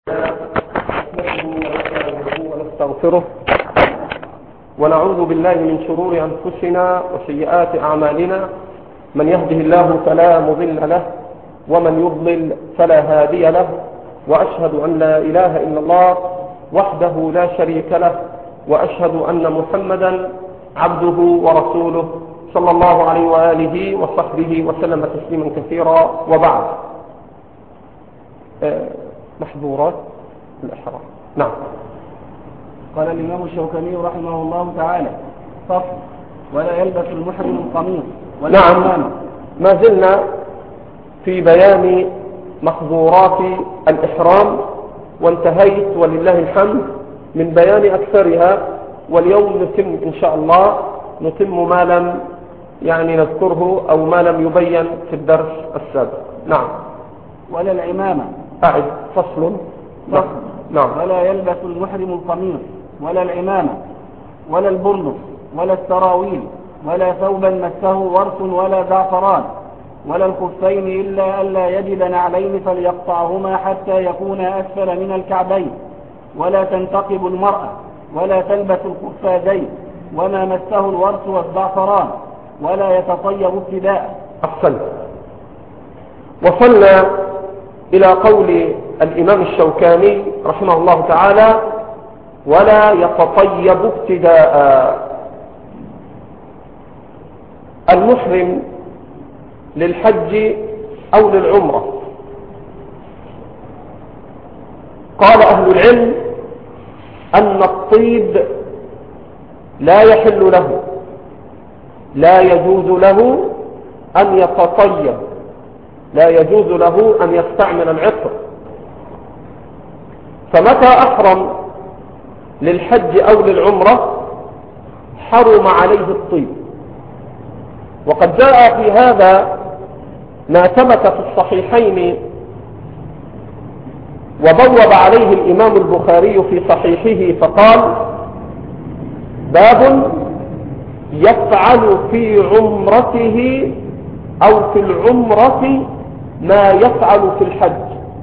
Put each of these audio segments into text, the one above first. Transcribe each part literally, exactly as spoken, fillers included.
ونستغفره ونعوذ بالله من شرور أنفسنا وسيئات أعمالنا. من يهده الله فلا مضل له ومن يضلل فلا هادي له، وأشهد أن لا إله إلا الله وحده لا شريك له، وأشهد أن محمدا عبده ورسوله صلى الله عليه وآله وصحبه وسلم تسليما كثيرا. وبعد، محظورات الإحرام. نعم. قال الإمام الشوكاني رحمه الله تعالى: فصل: ولا يلبس المحرم القميص ولا نعم. العمامة. ما زلنا في بيان محظورات الإحرام، وانتهيت ولله الحمد من بيان أكثرها، واليوم نتم إن شاء الله نتم ما لم يعني نذكره أو ما لم يبين في الدرس السابق. نعم. ولا العمامة. أعد. فصل. فصل. نعم. ولا يلبس المحرم القميص ولا العمامة ولا البرنس ولا السراويل ولا ثوبا مسه ورس ولا زعفران ولا الخفين إلا ألا يجد نعلين فليقطعهما حتى يكونا أسفل من الكعبين، ولا تنتقب المرأة ولا تلبس الخفازين وما مسه الورس والزعفران ولا يتطيب ابتداء. أحسنت. وصلنا إلى قول الإمام الشوكاني رحمه الله تعالى: ولا يتطيب ابتداء. المحرم للحج أو للعمرة، قال أهل العلم أن الطيب لا يحل له، لا يجوز له أن يتطيب، لا يجوز له أن يستعمل العطر. فمتى أحرم للحج أو للعمرة حرم عليه الطيب. وقد جاء في هذا ما ثبت في الصحيحين، وبوب عليه الإمام البخاري في صحيحه فقال: باب يفعل في عمرته أو في العمرة ما يفعل في الحج،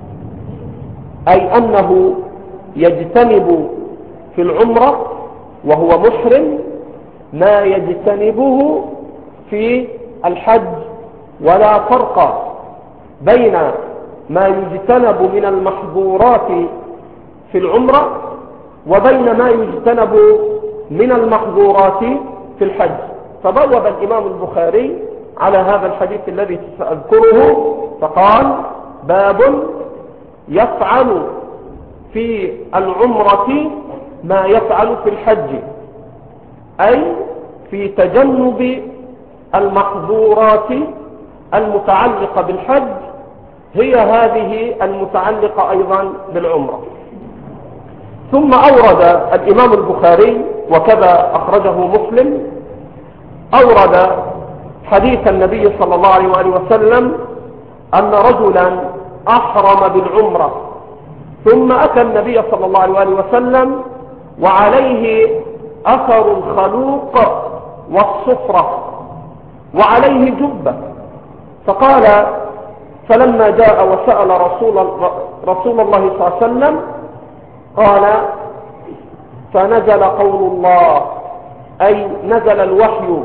أي أنه يجتنب في العمرة وهو محرم ما يجتنبه في الحج، ولا فرق بين ما يجتنب من المحظورات في العمرة وبين ما يجتنب من المحظورات في الحج. فبوب الإمام البخاري على هذا الحديث الذي سأذكره فقال: باب يفعل في العمرة ما يفعل في الحج، أي في تجنب المحظورات المتعلقة بالحج، هي هذه المتعلقة أيضا بالعمرة. ثم أورد الإمام البخاري وكذا أخرجه مسلم، أورد حديث النبي صلى الله عليه وآله وسلم أن رجلا أحرم بالعمرة ثم أتى النبي صلى الله عليه وآله وسلم وعليه أثر الخلوق والصفرة وعليه جبة، فقال: فلما جاء وسأل رسول, رسول الله صلى الله عليه وسلم قال: فنزل قول الله، أي نزل الوحي.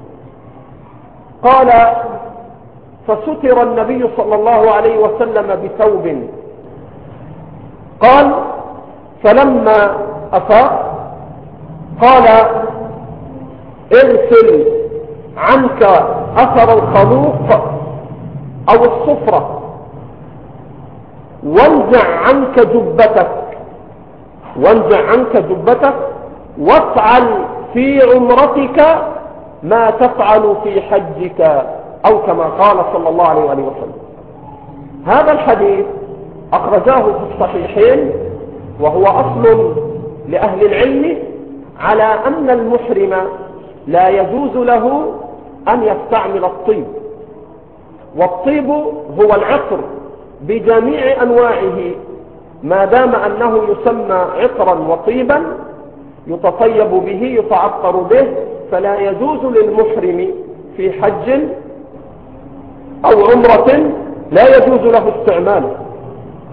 قال: فستر النبي صلى الله عليه وسلم بثوب. قال: فلما أفاق قال: اغسل عنك أثر الخلوق أو الصفرة وانزع عنك جبتك وانزع عنك جبتك وافعل في عمرتك ما تفعل في حجك، أو كما قال صلى الله عليه وآله وسلم. هذا الحديث أخرجاه في الصحيحين، وهو أصل لأهل العلم على أن المحرم لا يجوز له أن يستعمل الطيب، والطيب هو العطر بجميع أنواعه، ما دام أنه يسمى عطرا وطيبا يتطيب به يتعطر به، فلا يجوز للمحرم في حج أو عمرة لا يجوز له استعماله.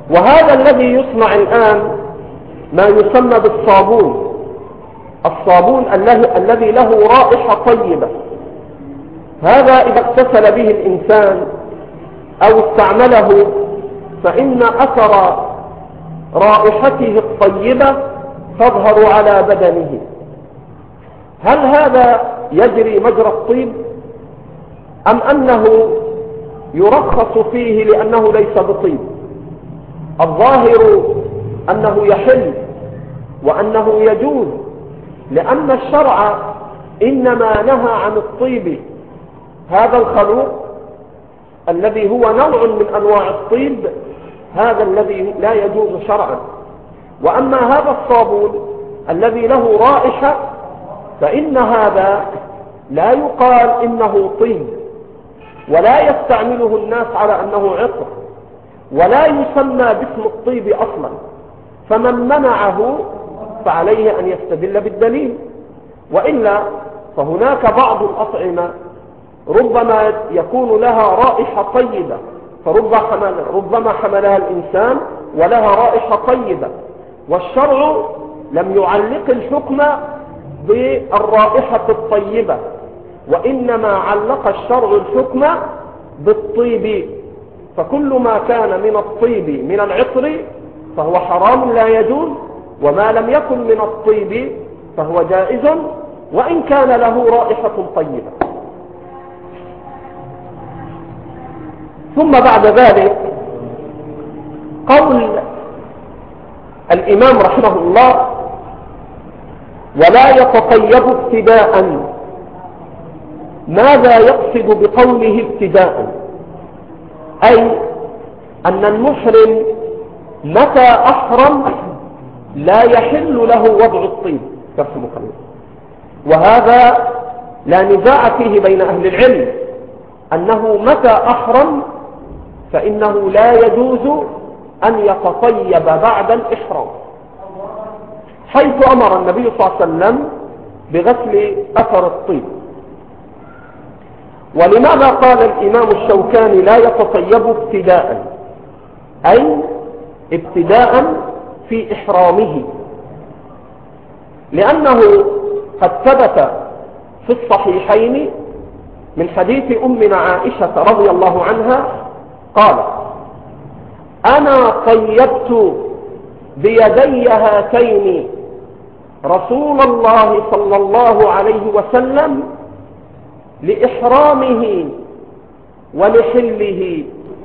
وهذا الذي يصنع الآن ما يسمى بالصابون، الصابون الذي له رائحة طيبة. هذا إذا اغتسل به الإنسان أو استعمله فإن أثر رائحته الطيبة تظهر على بدنه. هل هذا يجري مجرى الطيب أم أنه يرخص فيه لأنه ليس بطيب؟ الظاهر أنه يحل وأنه يجوز، لأن الشرع إنما نهى عن الطيب، هذا الخلوق الذي هو نوع من أنواع الطيب، هذا الذي لا يجوز شرعا. وأما هذا الصابون الذي له رائحة فإن هذا لا يقال إنه طيب، ولا يستعمله الناس على أنه عطر، ولا يسمى باسم الطيب أصلا. فمن منعه فعليه أن يستدل بالدليل، وإلا فهناك بعض الأطعمة ربما يكون لها رائحة طيبة، فربما حملها الإنسان ولها رائحة طيبة، والشرع لم يعلق الحكم بالرائحة الطيبة، وإنما علق الشرع الحكم بالطيب. فكل ما كان من الطيب من العطر فهو حرام لا يجوز، وما لم يكن من الطيب فهو جائز وإن كان له رائحة طيبة. ثم بعد ذلك قول الإمام رحمه الله: ولا يتطيب ابتداء. ماذا يقصد بقوله ابتداء؟ أي أن المحرم متى أحرم لا يحل له وضع الطيب كرسم قليل، وهذا لا نزاع فيه بين أهل العلم أنه متى أحرم فإنه لا يجوز أن يتطيب بعد الإحرام، حيث أمر النبي صلى الله عليه وسلم بغسل أثر الطيب. ولماذا قال الإمام الشوكاني لا يتطيب ابتداء؟ أي ابتداء في إحرامه، لأنه قد ثبت في الصحيحين من حديث أمنا عائشة رضي الله عنها قالت: أنا طيبت بيدي هاتين رسول الله صلى الله عليه وسلم لإحرامه ولحله.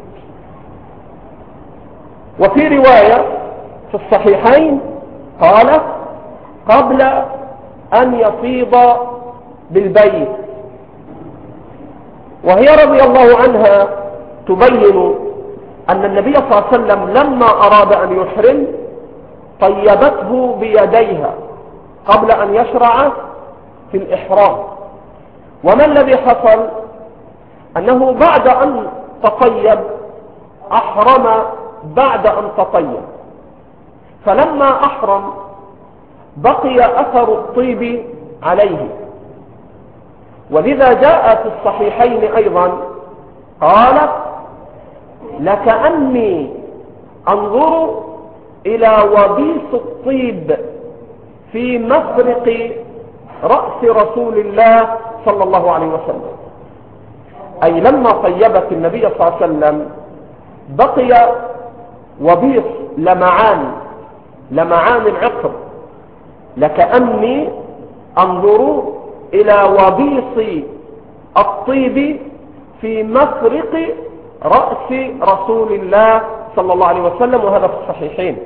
وفي رواية في الصحيحين قالت: قبل أن يفيض بالبيت. وهي رضي الله عنها تبين أن النبي صلى الله عليه وسلم لما أراد أن يحرم طيبته بيديها قبل أن يشرع في الإحرام. وما الذي حصل؟ أنه بعد أن تطيب أحرم بعد أن تطيب، فلما أحرم بقي أثر الطيب عليه. ولذا جاء في الصحيحين أيضا قال: لكأني أنظر إلى وبيص الطيب في مفرق رأس رسول الله صلى الله عليه وسلم. أي لما طيبت النبي صلى الله عليه وسلم بقي وبيص لمعان لمعان العطر، لكأني أنظر إلى وبيص الطيب في مفرق رأس رسول الله صلى الله عليه وسلم، وهذا في الصحيحين.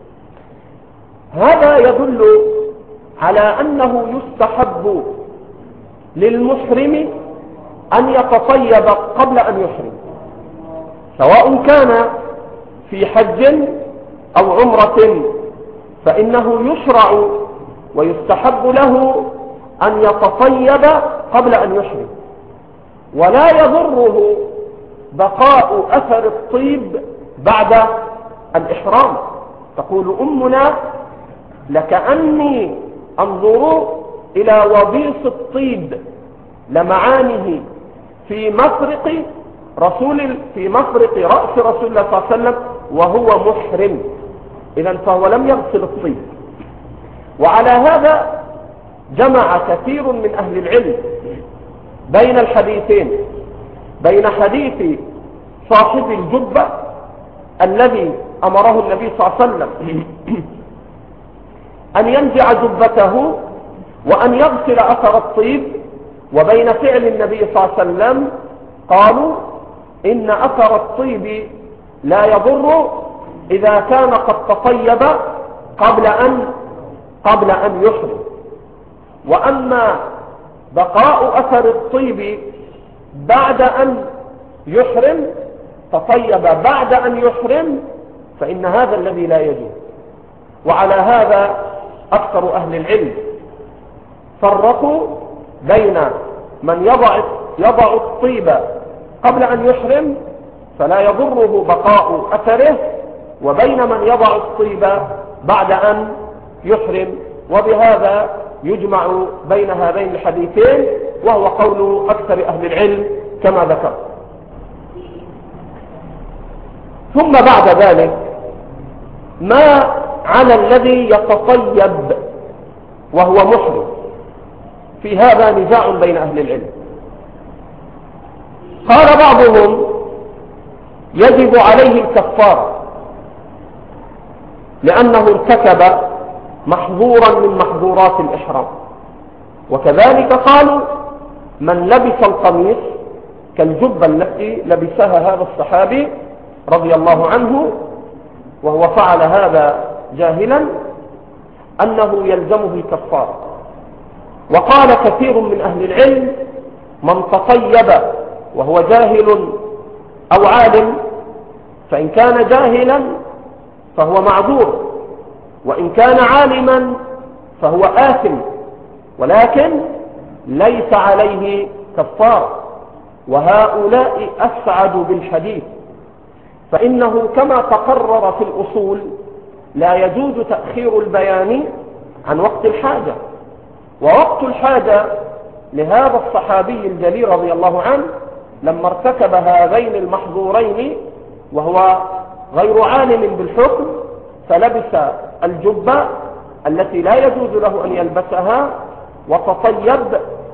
هذا يدل على أنه يستحب للمحرم أن يتطيب قبل أن يحرم، سواء كان في حج أو عمرة، فإنه يشرع ويستحب له أن يتطيب قبل أن يحرم، ولا يضره بقاء أثر الطيب بعد الإحرام. تقول أمنا: لكأني أنظر إلى وبيص الطيب لمعانه في مفرق رسول في مفرق رأس رسول الله صلى الله عليه وسلم، وهو محرم، إذن فهو لم يغسل الطيب. وعلى هذا جمع كثير من أهل العلم بين الحديثين، بين حديث صاحب الجبة الذي أمره النبي صلى الله عليه وسلم أن ينزع جبته وأن يغسل أثر الطيب، وبين فعل النبي صلى الله عليه وسلم قالوا إن أثر الطيب لا يضر إذا كان قد تطيب قبل أن قبل أن يحرم. وأما بقاء أثر الطيب بعد أن يحرم، تطيب بعد أن يحرم، فإن هذا الذي لا يجوز. وعلى هذا أكثر أهل العلم فرقوا بين من يضع يضع الطيب قبل أن يحرم فلا يضره بقاء أثره، وبين من يضع الطيب بعد أن يحرم. وبهذا يجمع بين هذين الحديثين، وهو قول أكثر أهل العلم كما ذكر. ثم بعد ذلك ما على الذي يتطيب وهو محرم، في هذا نزاع بين أهل العلم. قال بعضهم يجب عليه الكفارة لأنه ارتكب محظورا من محظورات الإحرام، وكذلك قالوا من لبس القميص كالجبة التي لبسها هذا الصحابي رضي الله عنه وهو فعل هذا جاهلا أنه يلزمه الكفارة. وقال كثير من أهل العلم من تطيب وهو جاهل أو عالم، فإن كان جاهلا فهو معذور، وإن كان عالما فهو آثم، ولكن ليس عليه كفارة. وهؤلاء أسعدوا بالحديث، فإنه كما تقرر في الأصول لا يجوز تأخير البيان عن وقت الحاجة، ووقت الحاجة لهذا الصحابي الجليل رضي الله عنه لما ارتكب هذين المحظورين وهو غير عالم بالحكم، فلبس الجبة التي لا يجوز له أن يلبسها وتطيب،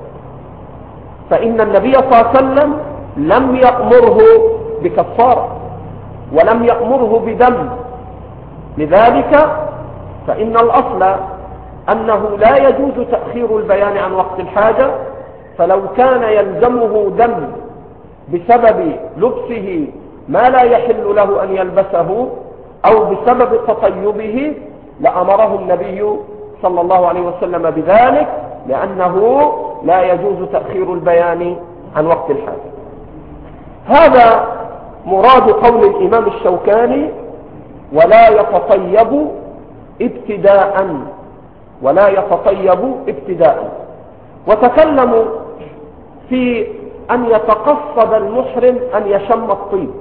فإن النبي صلى الله عليه وسلم لم يأمره بكفارة ولم يأمره بدم. لذلك فإن الأصل أنه لا يجوز تأخير البيان عن وقت الحاجة، فلو كان يلزمه دم بسبب لبسه ما لا يحل له أن يلبسه أو بسبب تطيبه لأمره النبي صلى الله عليه وسلم بذلك، لأنه لا يجوز تأخير البيان عن وقت الحاجة. هذا مراد قول الإمام الشوكاني ولا يتطيب ابتداء ولا يتطيب ابتداء. وتكلموا في أن يتقصد المحرم أن يشم الطيب،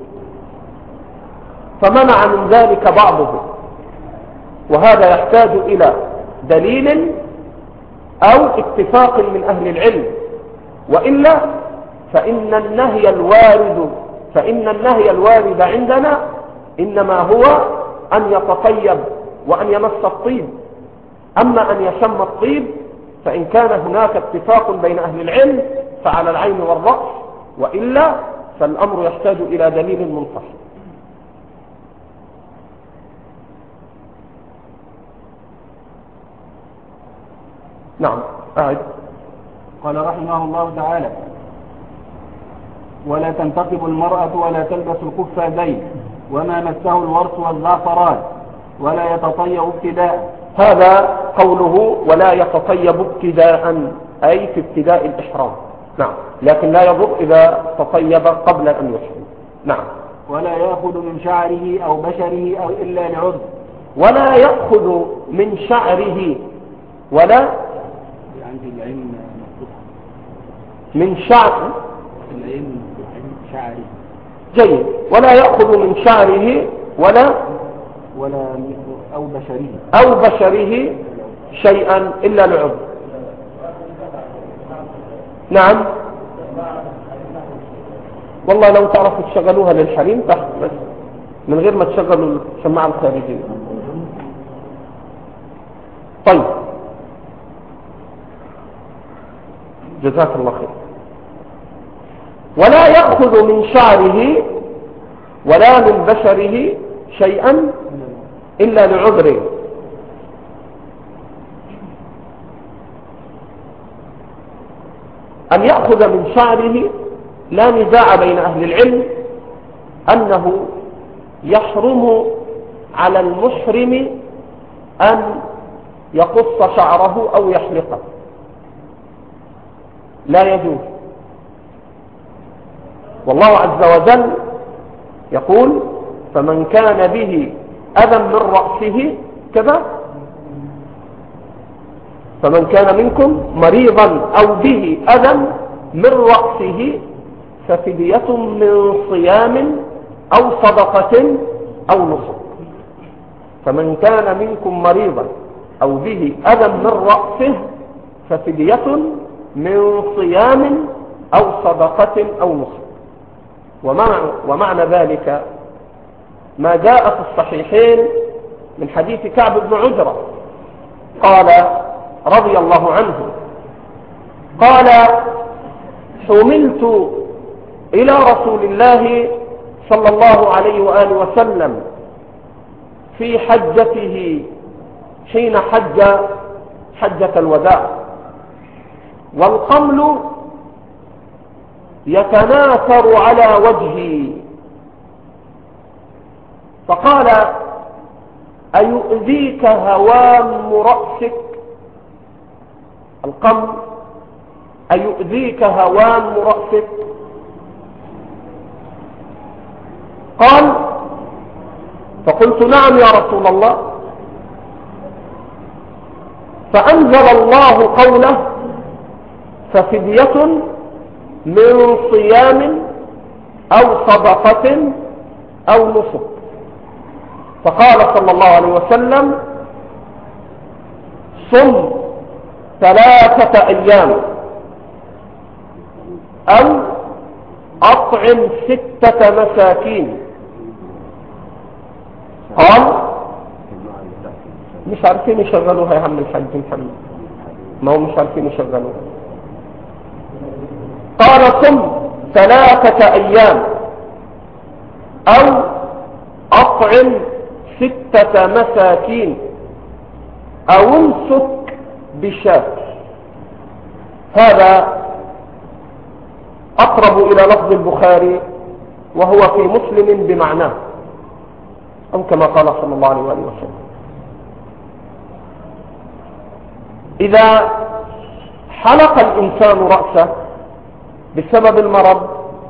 فمنع من ذلك بعضهم، وهذا يحتاج إلى دليل أو اتفاق من أهل العلم، وإلا فإن النهي الوارد فإن النهي الوارد عندنا إنما هو أن يتطيب وأن يمس الطيب. أما أن يشم الطيب فإن كان هناك اتفاق بين أهل العلم فعلى العين والرأس، وإلا فالأمر يحتاج إلى دليل منفصل. نعم أعد. قال رحمه الله تعالى: ولا تنتقب المرأة ولا تلبس القفازين وما مسه الورس والزعفران ولا يتطيب ابتداء. هذا قوله ولا يتطيب ابتداء، أي في ابتداء الإحرام. نعم، لكن لا يضر إذا تطيب قبل أن يحرم. نعم. ولا يأخذ من شعره أو بشره أو إلا لعذر. ولا يأخذ من شعره ولا عندي العين من شعر العين شعره. جيد. ولا يأخذ من شعره ولا ولا أو بشره أو بشره شيئا إلا لعذر. نعم. والله لو تعرفوا تشغلوها للحريم تحت بس. من غير ما تشغلوا السماعة الخارجية. طيب جزاك الله خير. ولا يأخذ من شعره ولا من بشره شيئا إلا لعذره. أن يأخذ من شعره لا نزاع بين أهل العلم أنه يحرم على المحرم أن يقص شعره أو يحلقه، لا يجوز. والله عز وجل يقول فمن كان به أذى من رأسه كذا، فمن كان منكم مريضا أو به أذى من رأسه ففدية من صيام أو صدقة أو نسك. فمن كان منكم مريضا أو به أذى من رأسه ففدية من صيام أو صدقة أو نسك. ومعنى, ومعنى ذلك ما جاء في الصحيحين من حديث كعب بن عجرة قال رضي الله عنه قال حملت إلى رسول الله صلى الله عليه وآله وسلم في حجته حين حج حجة الوداع، والقمل يتناثر على وجهي، فقال أيؤذيك هوام رأسك؟ القمل أيؤذيك هوام رأسك؟ قال فقلت نعم يا رسول الله. فأنزل الله قوله ففدية من صيام أو صدقة أو نسك. فقال صلى الله عليه وسلم صم ثلاثة أيام أو أطعم ستة مساكين. قال مش عارفين يشغلوها يا عم الحاج محمد، ما هو مش عارفين يشغلوها. قال صم ثلاثة أيام أو أطعم ستة مساكين أو امسك بشاة. هذا أقرب إلى لفظ البخاري وهو في مسلم بمعناه، أو كما قال صلى الله عليه وسلم. إذا حلق الإنسان رأسه بسبب المرض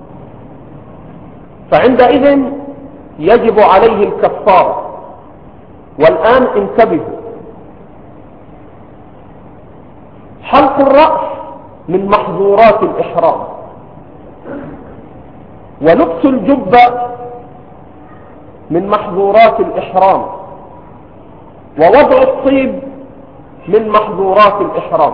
فعندئذ يجب عليه الكفارة. والآن انتبهوا، حلق الرأس من محظورات الإحرام، ولبس الجبة من محظورات الإحرام، ووضع الطيب من محظورات الإحرام.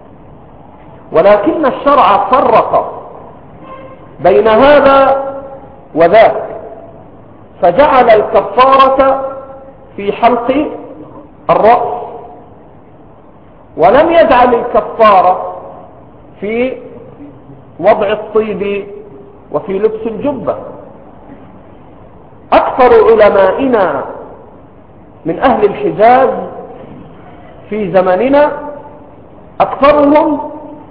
ولكن الشرع فرق بين هذا وذاك، فجعل الكفارة في حلق الرأس، ولم يجعل الكفارة في وضع الطيب وفي لبس الجبة. أكثر علمائنا من أهل الحجاز في زماننا أكثرهم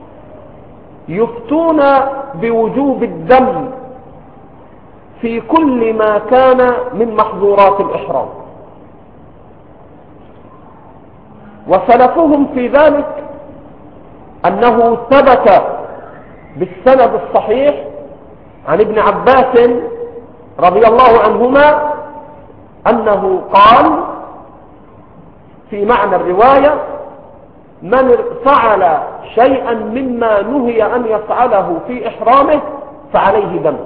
يفتون بوجوب الدم في كل ما كان من محظورات الإحرام، وسلفهم في ذلك أنه ثبت بالسند الصحيح عن ابن عباس رضي الله عنهما أنه قال في معنى الرواية من فعل شيئا مما نهي أن يفعله في إحرامه فعليه دم.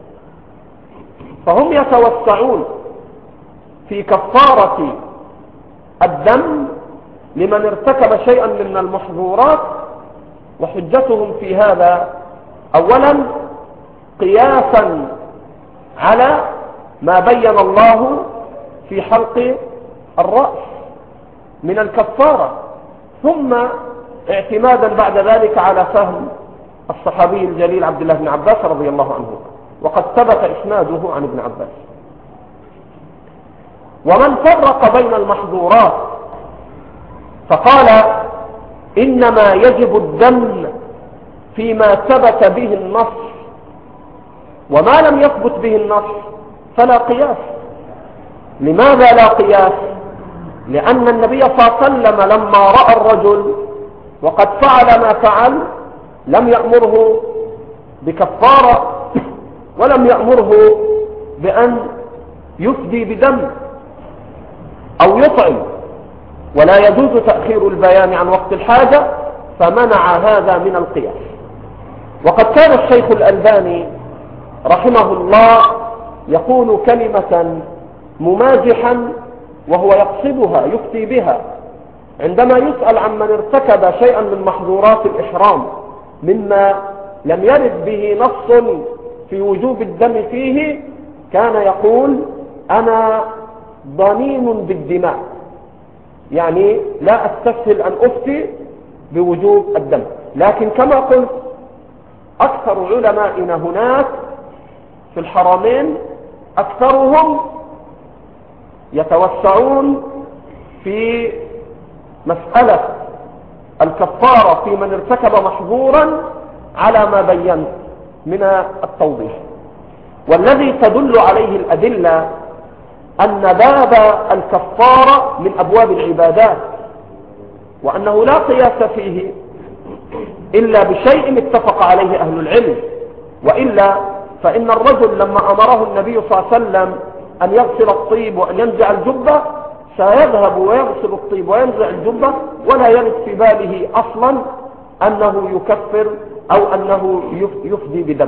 فهم يتوسعون في كفارة الدم لمن ارتكب شيئا من المحظورات، وحجتهم في هذا أولا قياسا على ما بين الله في حلق الرأس من الكفارة، ثم اعتمادا بعد ذلك على فهم الصحابي الجليل عبد الله بن عباس رضي الله عنه، وقد ثبت إسناده عن ابن عباس. ومن فرق بين المحظورات فقال إنما يجب الدم فيما ثبت به النص، وما لم يثبت به النص فلا قياس. لماذا لا قياس؟ لأن النبي صلى الله عليه وسلم لما رأى الرجل وقد فعل ما فعل لم يأمره بكفارة ولم يأمره بأن يفدي بدم أو يطعم، ولا يجوز تأخير البيان عن وقت الحاجة، فمنع هذا من القياس. وقد كان الشيخ الألباني رحمه الله يقول كلمة ممازحا وهو يقصدها يفتي بها عندما يسأل عن من ارتكب شيئا من محظورات الإحرام مما لم يرد به نص في وجوب الدم فيه، كان يقول أنا ضنين بالدماء، يعني لا أستسهل أن أفتي بوجوب الدم. لكن كما قلت أكثر علمائنا هناك في الحرمين أكثرهم يتوسعون في مسألة الكفارة في من ارتكب محظورا على ما بينت من التوضيح. والذي تدل عليه الأدلة أن باب الكفارة من أبواب العبادات، وأنه لا قياس فيه إلا بشيء اتفق عليه أهل العلم، وإلا فإن الرجل لما أمره النبي صلى الله عليه وسلم أن يغسل الطيب وأن ينزع الجبة سيذهب ويغسل الطيب وينزع الجبة، ولا يرد في باله أصلا أنه يكفر أو أنه يفدي بدم.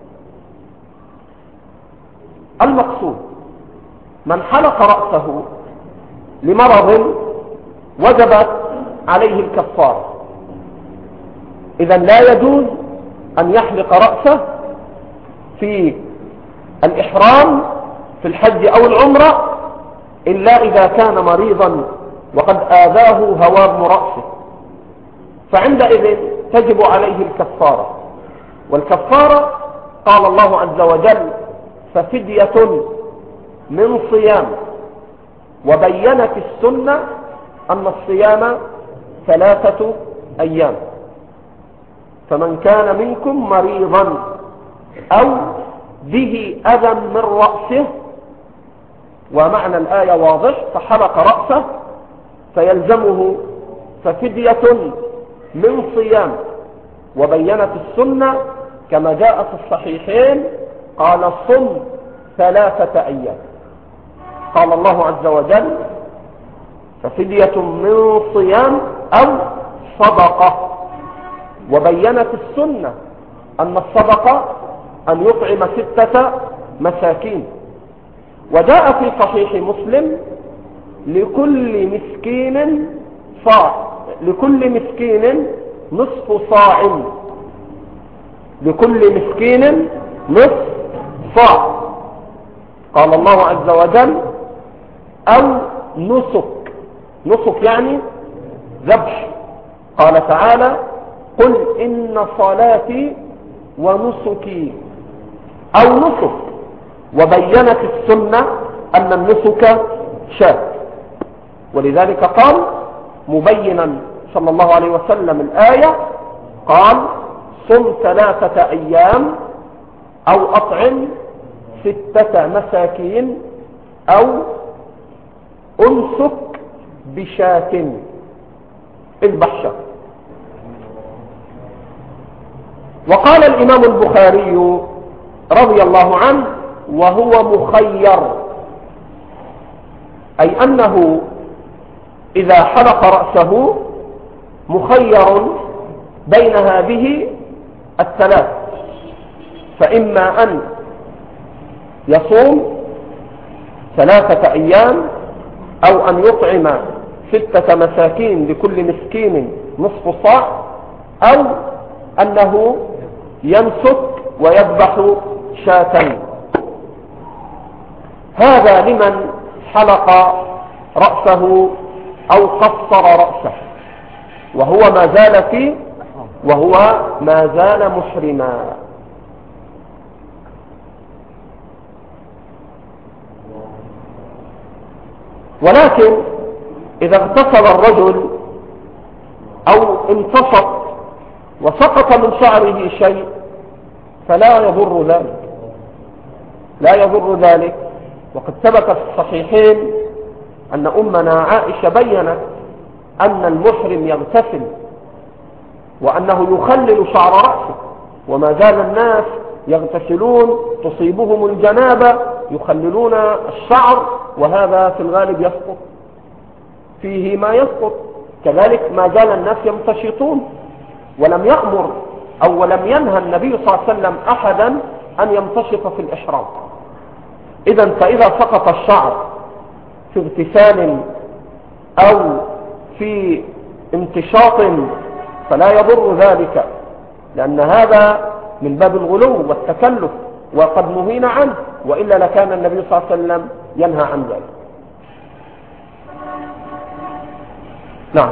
المقصود من حلق رأسه لمرض وجبت عليه الكفارة، إذا لا يجوز أن يحلق رأسه في الإحرام في الحج أو العمرة إلا إذا كان مريضا وقد آذاه هوام رأسه، فعندئذ تجب عليه الكفارة. والكفارة قال الله عز وجل ففدية من صيام، وبينت السنة أن الصيام ثلاثة أيام، فمن كان منكم مريضا أو به أذى من رأسه، ومعنى الآية واضح، فحلق رأسه فيلزمه ففدية من صيام. وبينت السنة كما جاء في الصحيحين قال صم ثلاثة أيام. قال الله عز وجل ففدية من صيام أو صدقة. وبينت السنة أن الصدقة أن يطعم ستة مساكين. وجاء في صحيح مسلم لكل مسكين صاع، لكل مسكين نصف صاع، لكل مسكين نصف صاع. قال الله عز وجل أو نسك، نسك يعني ذبح. قال تعالى قل إن صلاتي ونسكي، أو نسك. وبينت السنة أن النسك شاة، ولذلك قال مبينا صلى الله عليه وسلم الآية قال صم ثلاثة أيام أو أطعم ستة مساكين أو أنسك بشاة، اذبح شاة. وقال الإمام البخاري رضي الله عنه وهو مخير، أي أنه إذا حلق رأسه مخير بين هذه الثلاث، فإما أن يصوم ثلاثة أيام أو أن يطعم ستة مساكين لكل مسكين نصف صاع، أو أنه ينسك ويذبح شاتين. هذا لمن حلق رأسه أو قصر رأسه وهو ما زال فيه وهو ما زال محرما. ولكن إذا اغتسل الرجل أو انتصف وسقط من شعره شيء فلا يضر ذلك لا يضر ذلك وقد ثبت في الصحيحين أن أمنا عائشة بيّنت أن المحرم يغتسل وأنه يخلل شعر رأسه، وما زال الناس يغتسلون تصيبهم الجنابة يخللون الشعر، وهذا في الغالب يسقط فيه ما يسقط. كذلك ما زال الناس يمتشطون، ولم يأمر أو ولم ينهى النبي صلى الله عليه وسلم أحدا أن يمتشط في الإحرام. إذن فإذا سقط الشعر في اغتسال أو في امتشاط فلا يضر ذلك، لأن هذا من باب الغلو والتكلف وقد نهينا عنه، وإلا لكان النبي صلى الله عليه وسلم ينهى عن ذلك. نعم.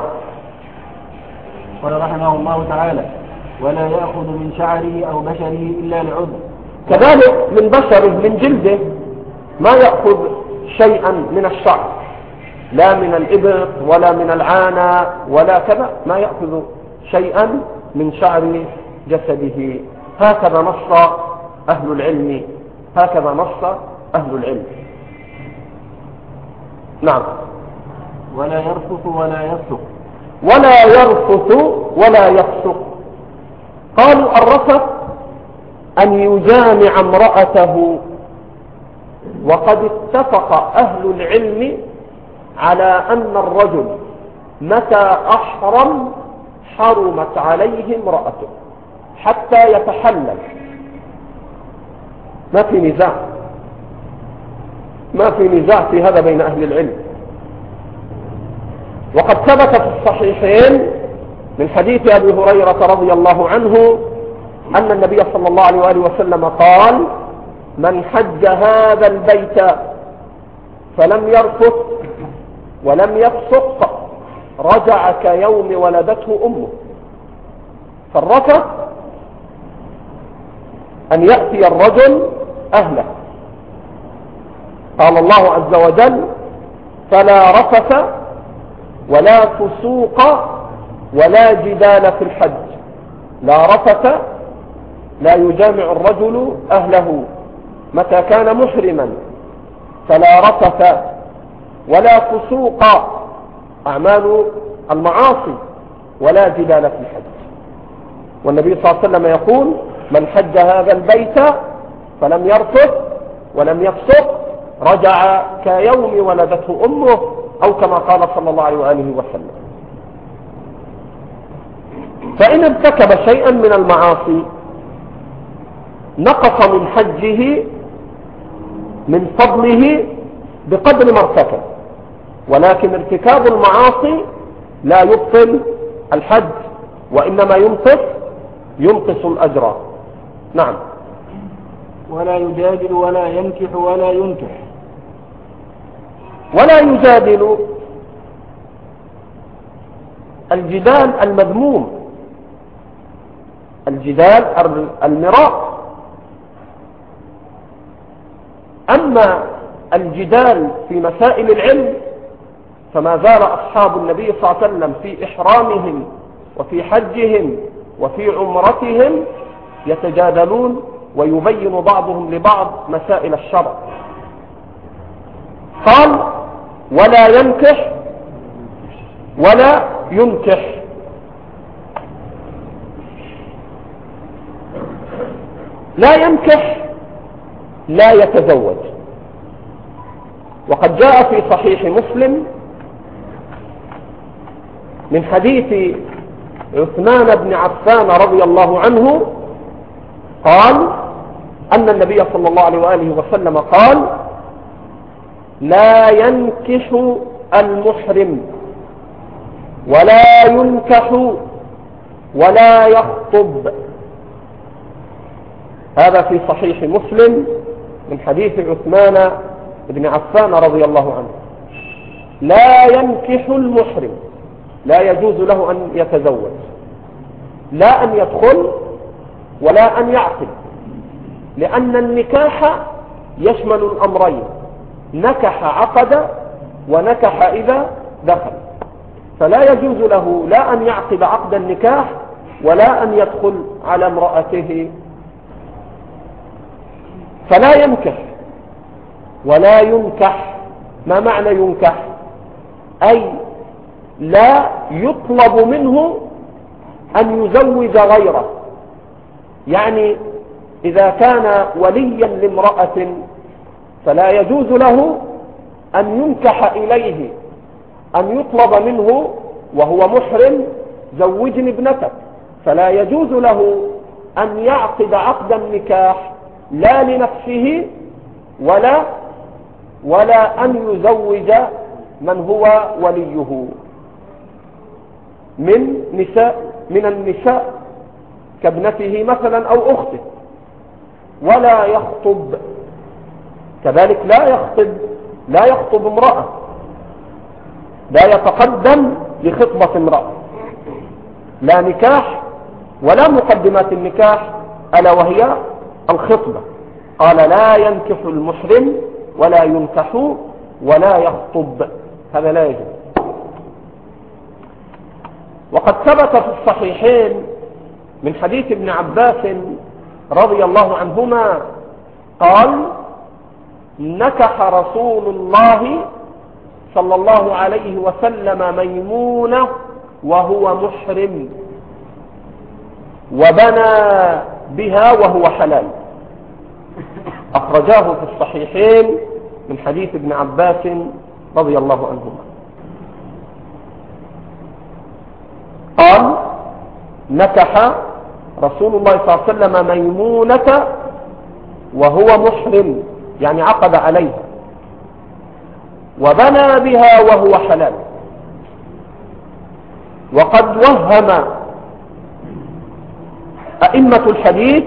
قال رحمه الله تعالى: ولا يأخذ من شعره أو بشره إلا لعذر. كذلك من بشره من جلده ما يأخذ شيئا من الشعر، لا من الإبط ولا من العانة ولا كذا، ما يأخذ شيئا من شعر جسده. هكذا نص أهل العلم هكذا نص أهل العلم. نعم. ولا يرفث ولا يفسق. ولا يرفث ولا يفسق. قالوا الرفث أن يجامع امرأته، وقد اتفق أهل العلم على أن الرجل متى أحرم حرمت عليه امرأته حتى يتحلل، ما في نزاع ما في نزاع في هذا بين أهل العلم. وقد ثبت في الصحيحين من حديث أبي هريرة رضي الله عنه أن النبي صلى الله عليه وآله وسلم قال: من حج هذا البيت فلم يرفث ولم يفسق رجع كيوم ولدته أمه. فالرفث أن يأتي الرجل أهله. قال الله عز وجل: فلا رفث ولا فسوق ولا جدال في الحج. لا رفث، لا يجامع الرجل أهله متى كان محرما، فلا رفث ولا فسوق أعمال المعاصي، ولا جدال في الحج. والنبي صلى الله عليه وسلم يقول: من حج هذا البيت فلم يرفث ولم يفسق رجع كيوم ولدته أمه، أو كما قال صلى الله عليه وآله وسلم. فإن ارتكب شيئا من المعاصي نقص من حجه من فضله بقدر ما ارتكب، ولكن ارتكاب المعاصي لا يبطل الحج، وإنما ينقص ينقص الأجر. نعم. ولا يجادل ولا ينكح ولا ينكح. ولا يجادل، الجدال المذموم، الجدال المراء. أما الجدال في مسائل العلم فما زال أصحاب النبي صلى الله عليه وسلم في إحرامهم وفي حجهم وفي عمرتهم يتجادلون ويبين بعضهم لبعض مسائل الشرع. قال: ولا ينكح ولا ينكح. لا ينكح لا يتزوج. وقد جاء في صحيح مسلم من حديث عثمان بن عفان رضي الله عنه قال أن النبي صلى الله عليه وآله وسلم قال: لا ينكح المحرم ولا ينكح ولا يخطب. هذا في صحيح مسلم من حديث عثمان بن عفان رضي الله عنه: لا ينكح المحرم، لا يجوز له أن يتزوج، لا أن يدخل ولا أن يعقد، لأن النكاح يشمل الأمرين: نكح عقد ونكح إذا دخل، فلا يجوز له لا أن يعقد عقد النكاح ولا أن يدخل على امرأته. فلا ينكح ولا ينكح. ما معنى ينكح؟ أي لا يطلب منه أن يزوج غيره. يعني إذا كان وليا لامرأة فلا يجوز له أن ينكح إليه، أن يطلب منه وهو محرم: زوجني ابنتك. فلا يجوز له أن يعقد عقد النكاح لا لنفسه ولا ولا أن يزوج من هو وليه من نساء من النساء كابنته مثلا أو أخته. ولا يخطب كذلك، لا يخطب لا يخطب امرأة، لا يتقدم لخطبة امرأة، لا نكاح ولا مقدمات النكاح ألا وهي الخطبة. قال: لا ينكح المحرم ولا ينكح ولا يخطب، هذا لا يجوز. وقد ثبت في الصحيحين من حديث ابن عباس رضي الله عنهما قال: نكح رسول الله صلى الله عليه وسلم ميمونة وهو محرم وبنى بها وهو حلال. أخرجاه في الصحيحين من حديث ابن عباس رضي الله عنهما. قال: نكح رسول الله صلى الله عليه وسلم ميمونة وهو محرم، يعني عقد عليها، وبنى بها وهو حلال. وقد وهم أئمة الحديث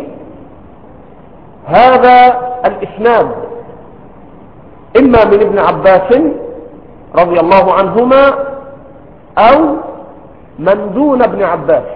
هذا الإسناد إما من ابن عباس رضي الله عنهما أو من دون ابن عباس.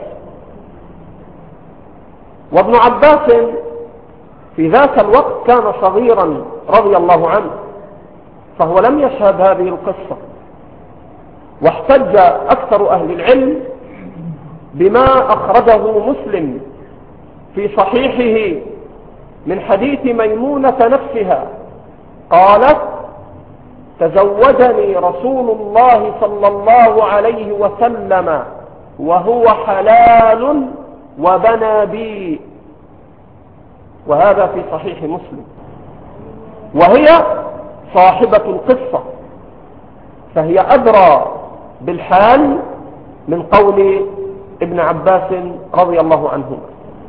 وابن عباس في ذاك الوقت كان صغيرا رضي الله عنه، فهو لم يشهد هذه القصة. واحتج أكثر أهل العلم بما أخرجه مسلم في صحيحه من حديث ميمونة نفسها قالت: تزوجني رسول الله صلى الله عليه وسلم وهو حلال وبنى بي. وهذا في صحيح مسلم، وهي صاحبة القصة، فهي أدرى بالحال من قول ابن عباس رضي الله عنهما.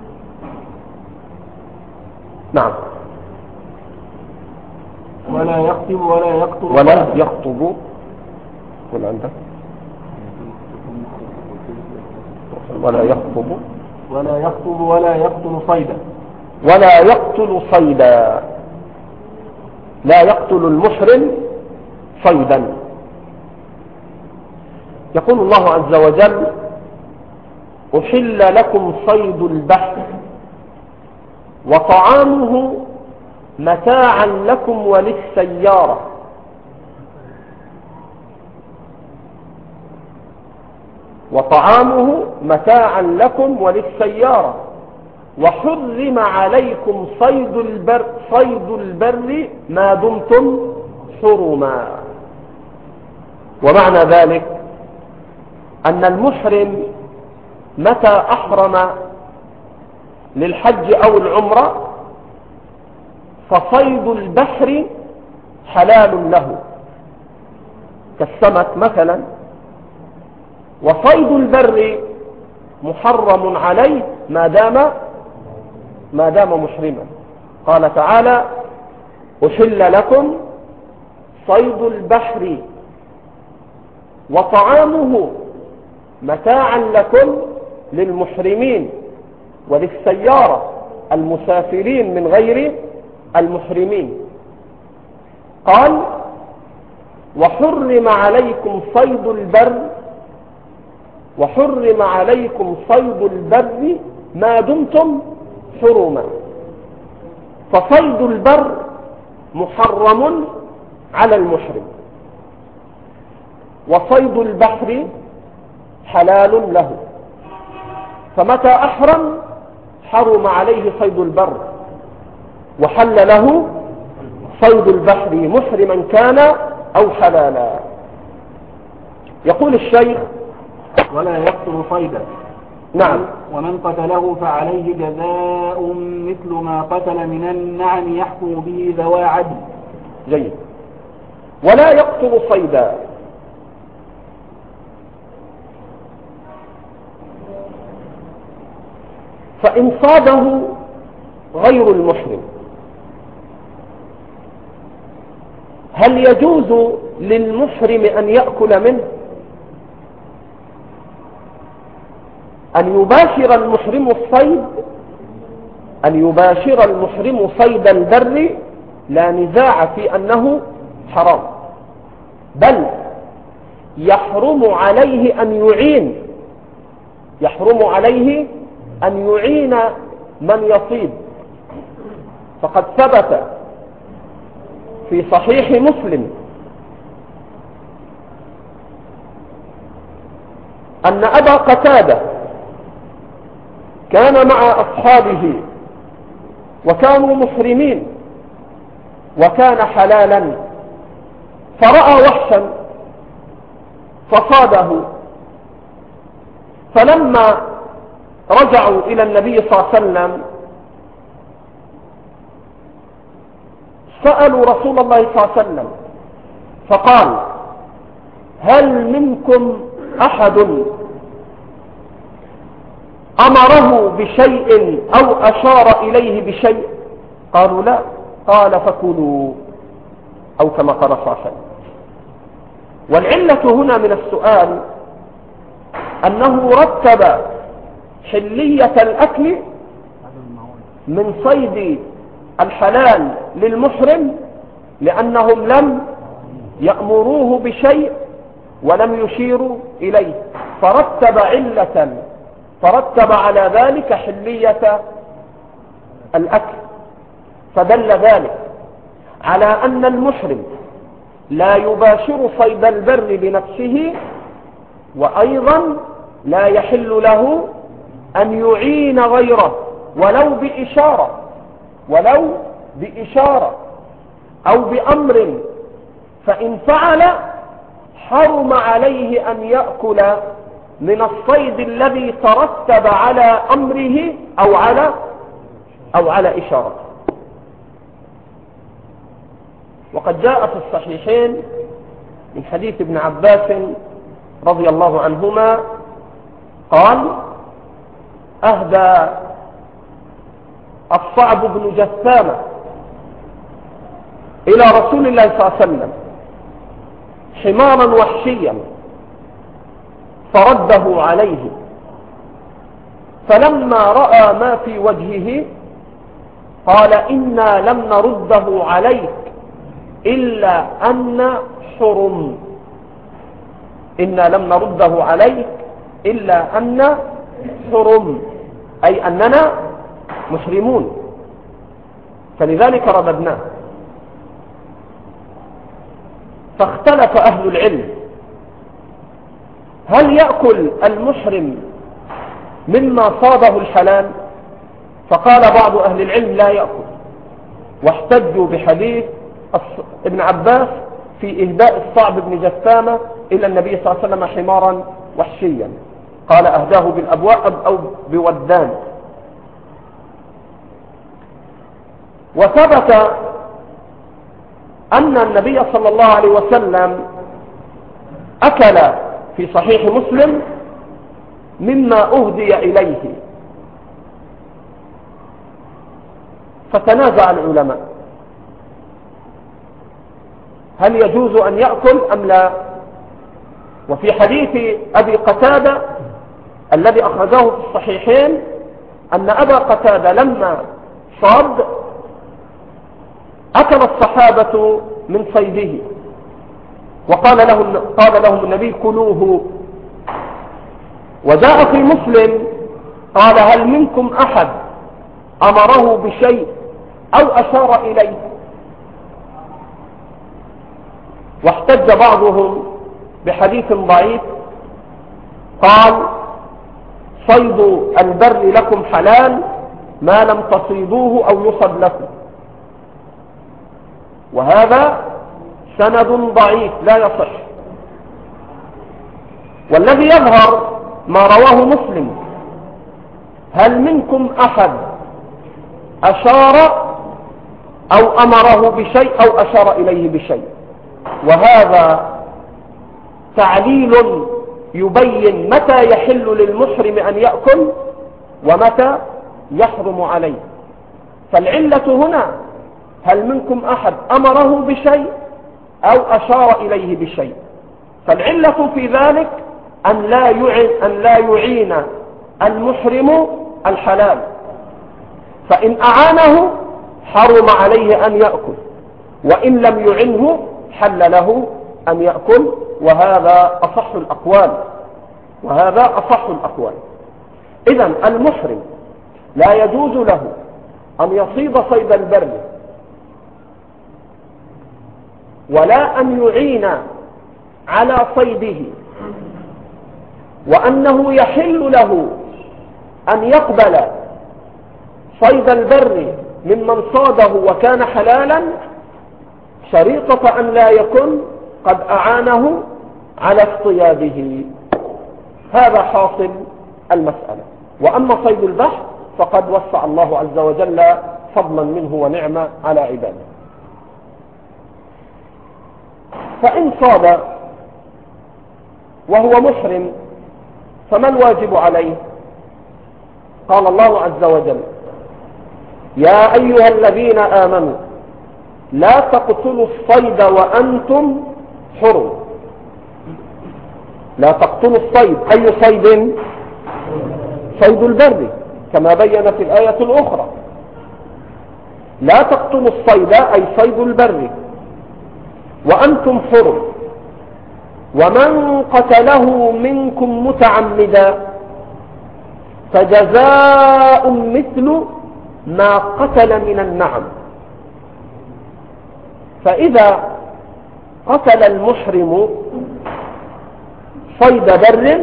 نعم. ولا يخطب ولا يقتل ولا يخطب ولا عندك ولا يخطب ولا يخطب ولا يقتل صيدا ولا يقتل صيدا لا يقتل المحرم صيدا. يقول الله عز وجل: أحل لكم صيد البحر وطعامه متاعا لكم وللسيارة. وطعامه متاعا لكم وللسيارة وحرم عليكم صيد البر صيد البر ما دمتم حرما. ومعنى ذلك أن المحرم متى أحرم للحج أو العمرة فصيد البحر حلال له كالسمك مثلا، وصيد البر محرم عليه ما دام ما دام محرما. قال تعالى: أحل لكم صيد البحر وطعامه متاعا لكم للمحرمين وللسيارة المسافرين من غير المحرمين. قال وحرم عليكم صيد البر وحرم عليكم صيد البر ما دمتم حرما. فصيد البر محرم على المحرم، وصيد البحر حلال له، فمتى أحرم حرم عليه صيد البر وحل له صيد البحر محرما كان أو حلالا. يقول الشيخ ولا يقتل صيدا. نعم. ومن قتله فعليه جزاء مثل ما قتل من النعم يحكم به ذوى عدل. جيد. ولا يقتل صيدا، فإن صاده غير المحرم هل يجوز للمحرم أن يأكل منه؟ أن يباشر المحرم الصيد أن يباشر المحرم صيد البر لا نزاع في أنه حرام، بل يحرم عليه أن يعين يحرم عليه أن يعين من يصيد. فقد ثبت في صحيح مسلم أن أبا قتادة كان مع أصحابه وكانوا محرمين وكان حلالا، فرأى وحشا فصاده، فلما رجعوا إلى النبي صلى الله عليه وسلم سألوا رسول الله صلى الله عليه وسلم فقال هل منكم أحد أمره بشيء أو أشار إليه بشيء؟ قالوا لا. قال فكلوا، أو كما قال صلى الله عليه وسلم. والعلة هنا من السؤال أنه رتب حلية الأكل من صيد الحلال للمحرم لأنهم لم يأمروه بشيء ولم يشيروا إليه، فرتب علة فرتب على ذلك حلية الأكل، فدل ذلك على أن المحرم لا يباشر صيد البر بنفسه، وأيضا لا يحل له أن يعين غيره ولو بإشارة ولو بإشارة أو بأمر، فإن فعل حرم عليه أن يأكل من الصيد الذي ترتب على أمره أو على أو على إشارة. وقد جاء في الصحيحين من حديث ابن عباس رضي الله عنهما قال أهدى الصعب بن جثامة إلى رسول الله صلى الله عليه وسلم حمارا وحشيا فرده عليه، فلما رأى ما في وجهه قال إنا لم نرده عليك إلا أن حرم إنا لم نرده عليك إلا أن حرم، أي أننا محرمون، فلذلك رددناه. فاختلف أهل العلم هل يأكل المحرم مما صاده الحلال؟ فقال بعض أهل العلم لا يأكل، واحتجوا بحديث ابن عباس في إهداء الصعب بن جثامة إلى النبي صلى الله عليه وسلم حمارا وحشيا، قال أهداه بالأبواب أو بودان. وثبت أن النبي صلى الله عليه وسلم أكل في صحيح مسلم مما أهدي إليه، فتنازع العلماء هل يجوز أن يأكل أم لا. وفي حديث أبي قتادة الذي أخرجه في الصحيحين أن أبا قتادة لما صاد أكل الصحابة من صيده وقال له قال لهم النبي كلوه. وجاء في مسلم قال هل منكم أحد أمره بشيء أو أشار إليه؟ واحتج بعضهم بحديث ضعيف قال صيد البر لكم حلال ما لم تصيدوه أو يصد لكم، وهذا سند ضعيف لا يصح. والذي يظهر ما رواه مسلم هل منكم أحد أشار أو أمره بشيء أو أشار إليه بشيء، وهذا تعليل يبين متى يحل للمحرم أن يأكل ومتى يحرم عليه. فالعلة هنا هل منكم أحد أمره بشيء أو أشار إليه بشيء، فالعلة في ذلك أن لا يعين, أن لا يعين المحرم الحلال، فإن أعانه حرم عليه أن يأكل، وإن لم يعنه حل له أن يأكل، وهذا أصح الأقوال وهذا أصح الأقوال. إذن المحرم لا يجوز له أن يصيد صيد البر ولا أن يعين على صيده، وأنه يحل له أن يقبل صيد البر ممن صاده وكان حلالا شريطة أن لا يكن قد أعانه على اصطياده. هذا حاصل المسألة. وأما صيد البحر فقد وسع الله عز وجل فضلا منه ونعمة على عباده. فإن صاد وهو محرم فما الواجب عليه؟ قال الله عز وجل يا أيها الذين آمنوا لا تقتلوا الصيد وأنتم حرم. لا تقتلوا الصيد، أي صيد؟ صيد البر كما بين في الآية الأخرى. لا تقتلوا الصيد أي صيد البر وأنتم حرم، ومن قتله منكم متعمدا فجزاء مثل ما قتل من النعم. فإذا قتل المحرم صيد بر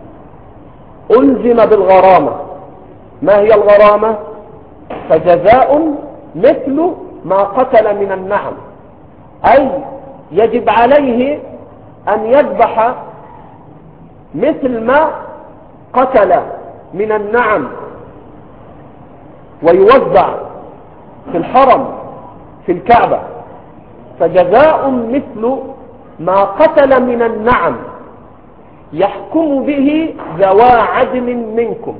ألزم بالغرامة. ما هي الغرامة؟ فجزاء مثل ما قتل من النعم، أي يجب عليه أن يذبح مثل ما قتل من النعم ويوزع في الحرم في الكعبة. فجزاء مثل ما قتل من النعم يحكم به ذوى عدل منكم.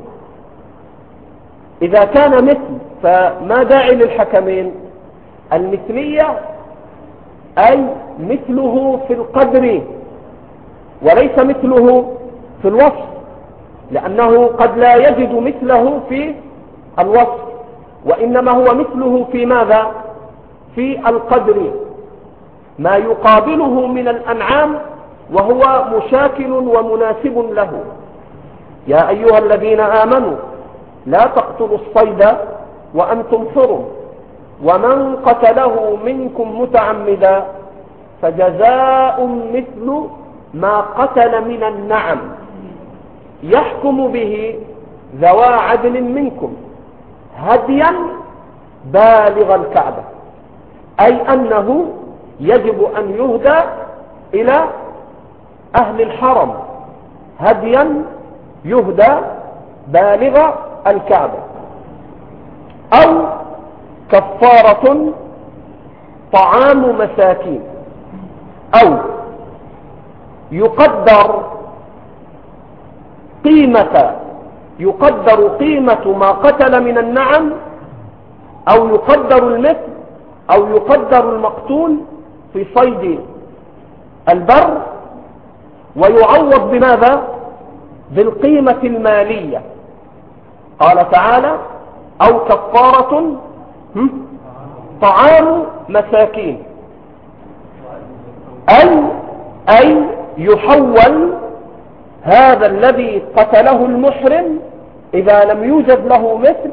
إذا كان مثل فما داعي للحكمين؟ المثلية أي مثله في القدر وليس مثله في الوصف، لأنه قد لا يجد مثله في الوصف، وإنما هو مثله في ماذا؟ في القدر، ما يقابله من الأنعام وهو مشاكل ومناسب له. يا أيها الذين آمنوا لا تقتلوا الصيد وأنتم حرم، ومن قتله منكم متعمدا فجزاء مثل ما قتل من النعم يحكم به ذوى عدل منكم هديا بالغ الكعبة، أي أنه يجب أن يهدى إلى أهل الحرم هديا يهدى بالغ الكعبة، أو كفارة طعام مساكين، أو يقدر قيمة يقدر قيمة ما قتل من النعم، أو يقدر المثل، أو يقدر المقتول في صيد البر ويعوض بماذا؟ بالقيمة المالية. قال تعالى أو كفارة طعام مساكين، أي أي يحول هذا الذي قتله المحرم إذا لم يوجد له مثل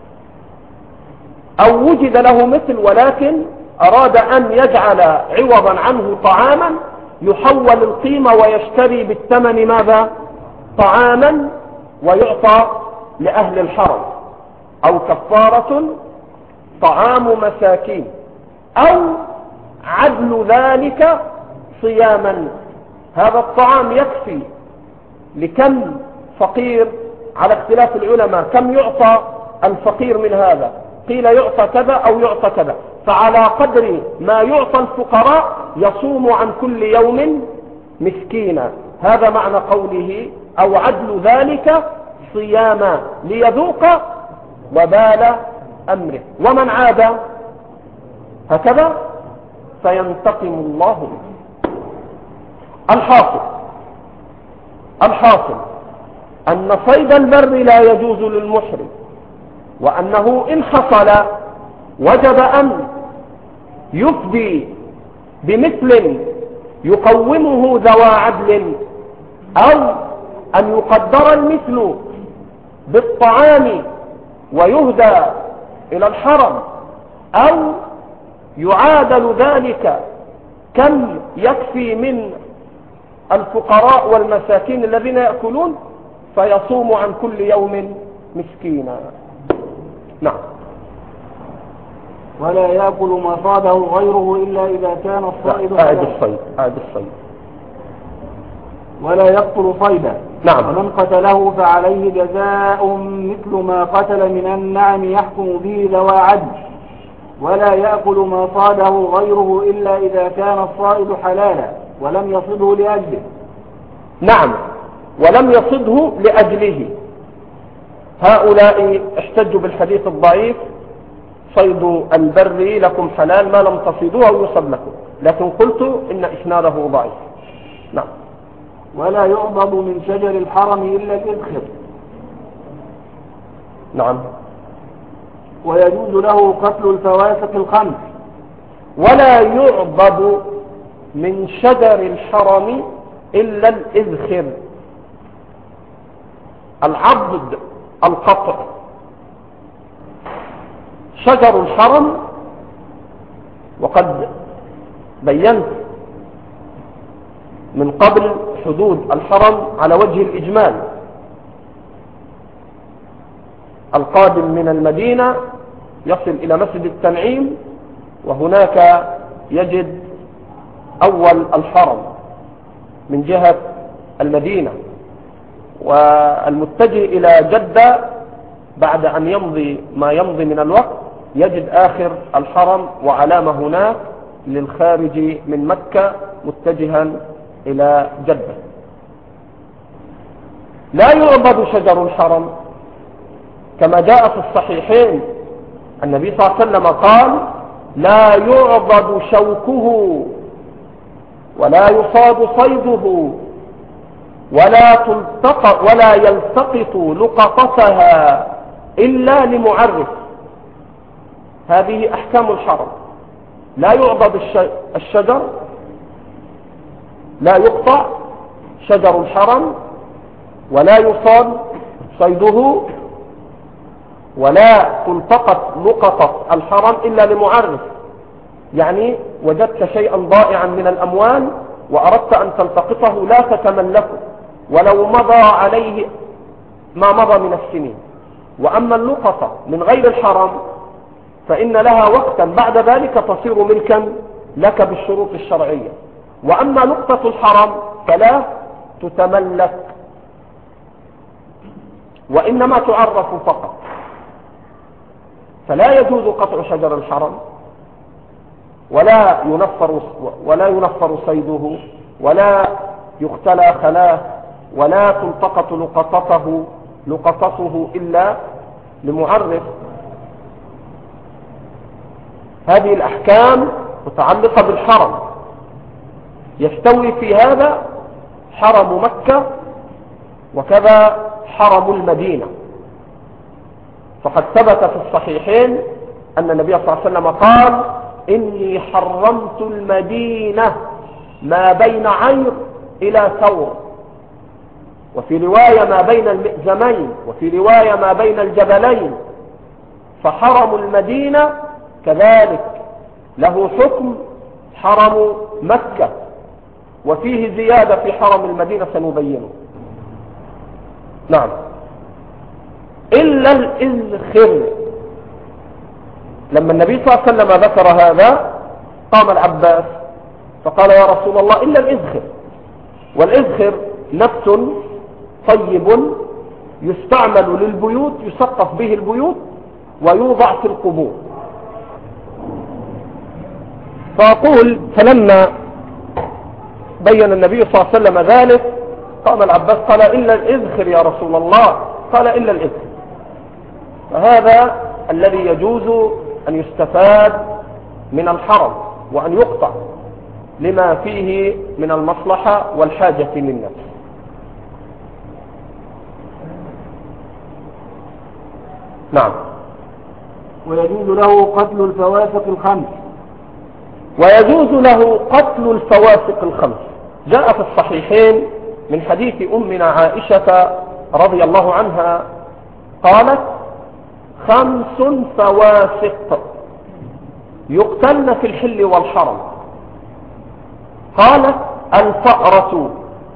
أو وجد له مثل ولكن أراد أن يجعل عوضا عنه طعاما، يحول القيمة ويشتري بالثمن ماذا؟ طعاما، ويعطى لأهل الحرم، أو كفارة طعام مساكين، أو عدل ذلك صياما. هذا الطعام يكفي لكم فقير؟ على اختلاف العلماء كم يعطى الفقير من هذا؟ قيل يعطى كذا أو يعطى كذا، فعلى قدر ما يعطى الفقراء يصوم عن كل يوم مسكينا. هذا معنى قوله أو عدل ذلك صياما ليذوق وبال أمره، ومن عاد هكذا فينتقم الله منه. الحاصل الحاصل أن صيد البر لا يجوز للمحرم، وأنه إن حصل وجب أن يفدي بمثل يقومه ذوى عدل، أو أن يقدر المثل بالطعام ويهدى إلى الحرم، أو يعادل ذلك كم يكفي من الفقراء والمساكين الذين يأكلون، فيصوم عن كل يوم مسكينا. نعم. ولا يأكل ما صاده غيره إلا إذا كان الصائد أعد الصيد أعد الصيد ولا يقتل صيدا. نعم. ومن قتله فعليه جزاء مثل ما قتل من النعم يحكم به ذوى عدل. ولا يأكل ما صاده غيره إلا إذا كان الصائد حلالا ولم يصده لأجله. نعم، ولم يصده لأجله. هؤلاء احتجوا بالحديث الضعيف صيد البر لكم حلال ما لم تصيدوه أو يصب لكم، لكن قلت إن إسناده ضعيف. نعم. ولا يعضد من شجر الحرم إلا الإذخر. نعم. ويجوز له قتل الفواسق الخمس. ولا يعضد من شجر الحرم إلا الإذخر. العضد القطع. شجر الحرم، وقد بينت من قبل حدود الحرم على وجه الإجمال. القادم من المدينة يصل إلى مسجد التنعيم، وهناك يجد أول الحرم من جهة المدينة، والمتجه إلى جدة بعد أن يمضي ما يمضي من الوقت يجد آخر الحرم وعلامة هناك للخارج من مكة متجها إلى جدة. لا يعبد شجر الحرم كما جاء في الصحيحين. النبي صلى الله عليه وسلم قال: لا يعبد شوكه ولا يصاد صيده ولا تلتقط ولا يلتقط لقطتها إلا لمعرف. هذه أحكام الحرم. لا يعبد الشجر، لا يقطع شجر الحرم، ولا يصاد صيده، ولا تلتقط لقطة الحرم إلا لمعرف. يعني وجدت شيئا ضائعا من الأموال وأردت أن تلتقطه لا تتملكه ولو مضى عليه ما مضى من السنين. وأما اللقطة من غير الحرم فإن لها وقتا بعد ذلك تصير ملكا لك بالشروط الشرعية. وأما لقطة الحرم فلا تتملك، وإنما تعرف فقط. فلا يجوز قطع شجر الحرم، ولا ينفر ولا ينفر صيده، ولا يختلى خلاه، ولا تلتقط لقطته لقطته إلا لمعرف. هذه الأحكام متعلقة بالحرم. يستوي في هذا حرم مكة وكذا حرم المدينة. فقد ثبت في الصحيحين أن النبي صلى الله عليه وسلم قال إني حرمت المدينة ما بين عير إلى ثور، وفي رواية ما بين المئزمين، وفي رواية ما بين الجبلين. فحرم المدينة كذلك له حكم حرم مكة، وفيه زيادة في حرم المدينة سنبينه. نعم. إلا الإذخر. لما النبي صلى الله عليه وسلم ذكر هذا قام العباس فقال يا رسول الله إلا الإذخر. والإذخر نبت طيب يستعمل للبيوت، يسقف به البيوت ويوضع في القبور. فأقول فلما بين النبي صلى الله عليه وسلم ذلك قام العباس قال إلا الإذخر يا رسول الله، قال إلا الإذخر. فهذا الذي يجوز أن يستفاد من الحرم وأن يقطع لما فيه من المصلحة والحاجة للنفس. نعم. ويجوز له قتل الفواسق الخمس. ويجوز له قتل الفواسق الخمس. جاء في الصحيحين من حديث أمنا عائشة رضي الله عنها قالت خمس فواسق يقتلن في الحل والحرم. قالت الفأرة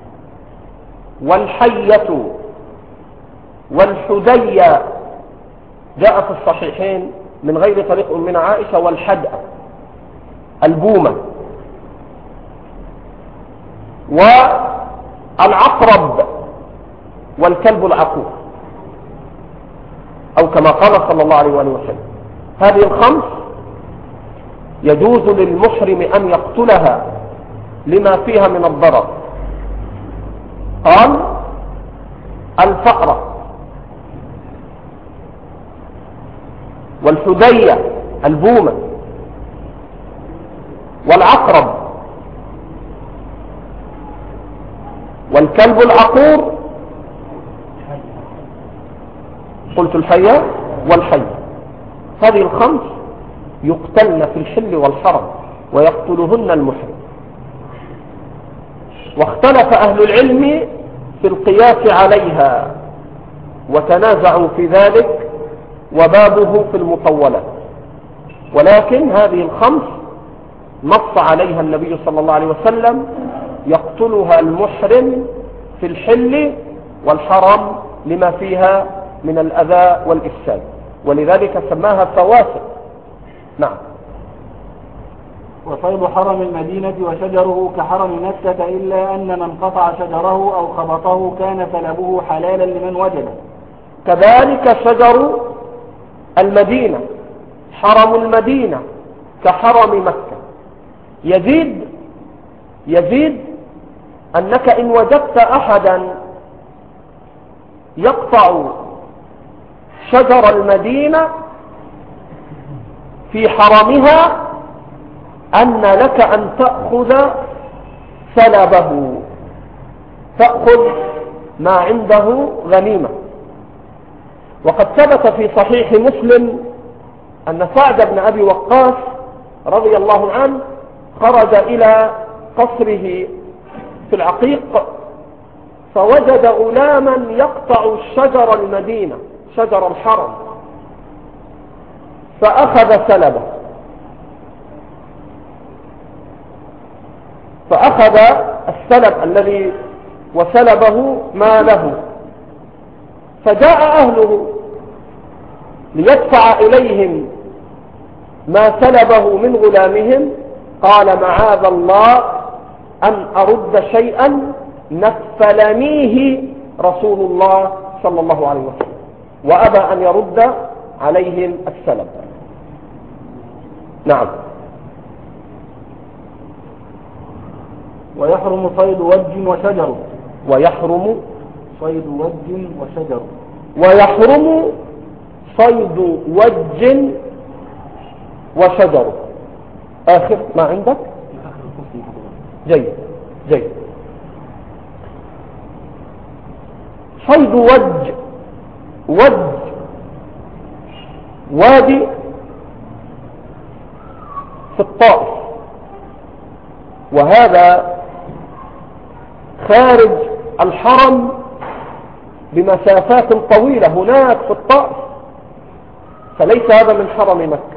والحية والحدية، جاء في الصحيحين من غير طريق أمنا عائشة، والحدأ البومة والعقرب والكلب العقور، أو كما قال صلى الله عليه وآله وسلم. هذه الخمس يجوز للمحرم أن يقتلها لما فيها من الضرر. قال الفأرة والحدية البومة والعقرب والكلب العقور، قلت الحية والحية. هذه الخمس يقتلن في الحل والحرم ويقتلهن المحرم. واختلف أهل العلم في القياس عليها وتنازعوا في ذلك، وبابه في المطولات. ولكن هذه الخمس نص عليها النبي صلى الله عليه وسلم يقتلها المحرم في الحل والحرم لما فيها من الأذى والإفساد، ولذلك سماها فواسق. نعم. وصيد حرم المدينة وشجره كحرم مكة، إلا أن من قطع شجره أو خبطه كان سلبه حلالا لمن وجده. كذلك شجر المدينة، حرم المدينة كحرم مكة. يزيد يزيد أنك إن وجدت أحدا يقطع شجر المدينة في حرمها أن لك أن تأخذ سلبه، تأخذ ما عنده غنيمة. وقد ثبت في صحيح مسلم أن سعد بن أبي وقاص رضي الله عنه خرج إلى قصره في العقيق فوجد غلاما يقطع شجر المدينة، شجر الحرم، فأخذ سلبه، فأخذ السلب الذي وسلبه ماله. فجاء أهله ليدفع إليهم ما سلبه من غلامهم، قال معاذ الله أن أرد شيئا نفلنيه رسول الله صلى الله عليه وسلم، وأبى أن يرد عليهم السلب. نعم. ويحرم صيد وج وشجر. ويحرم صيد وج وشجر. ويحرم صيد وج وشجر. آخر ما عندك؟ جيد جيد. صيد وج، وج وادي في الطائف، وهذا خارج الحرم بمسافات طويلة هناك في الطائف، فليس هذا من حرم مكة.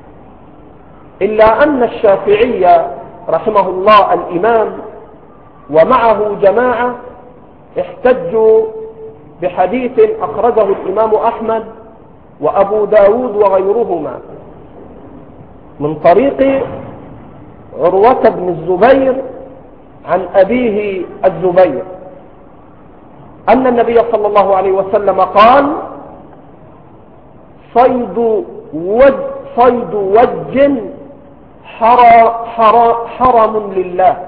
إلا أن الشافعي رحمه الله الإمام ومعه جماعة احتجوا بحديث أخرجه الإمام أحمد وأبو داود وغيرهما من طريق عروة بن الزبير عن أبيه الزبير أن النبي صلى الله عليه وسلم قال: صيد وج صيد وج حرا حرا حرم لله،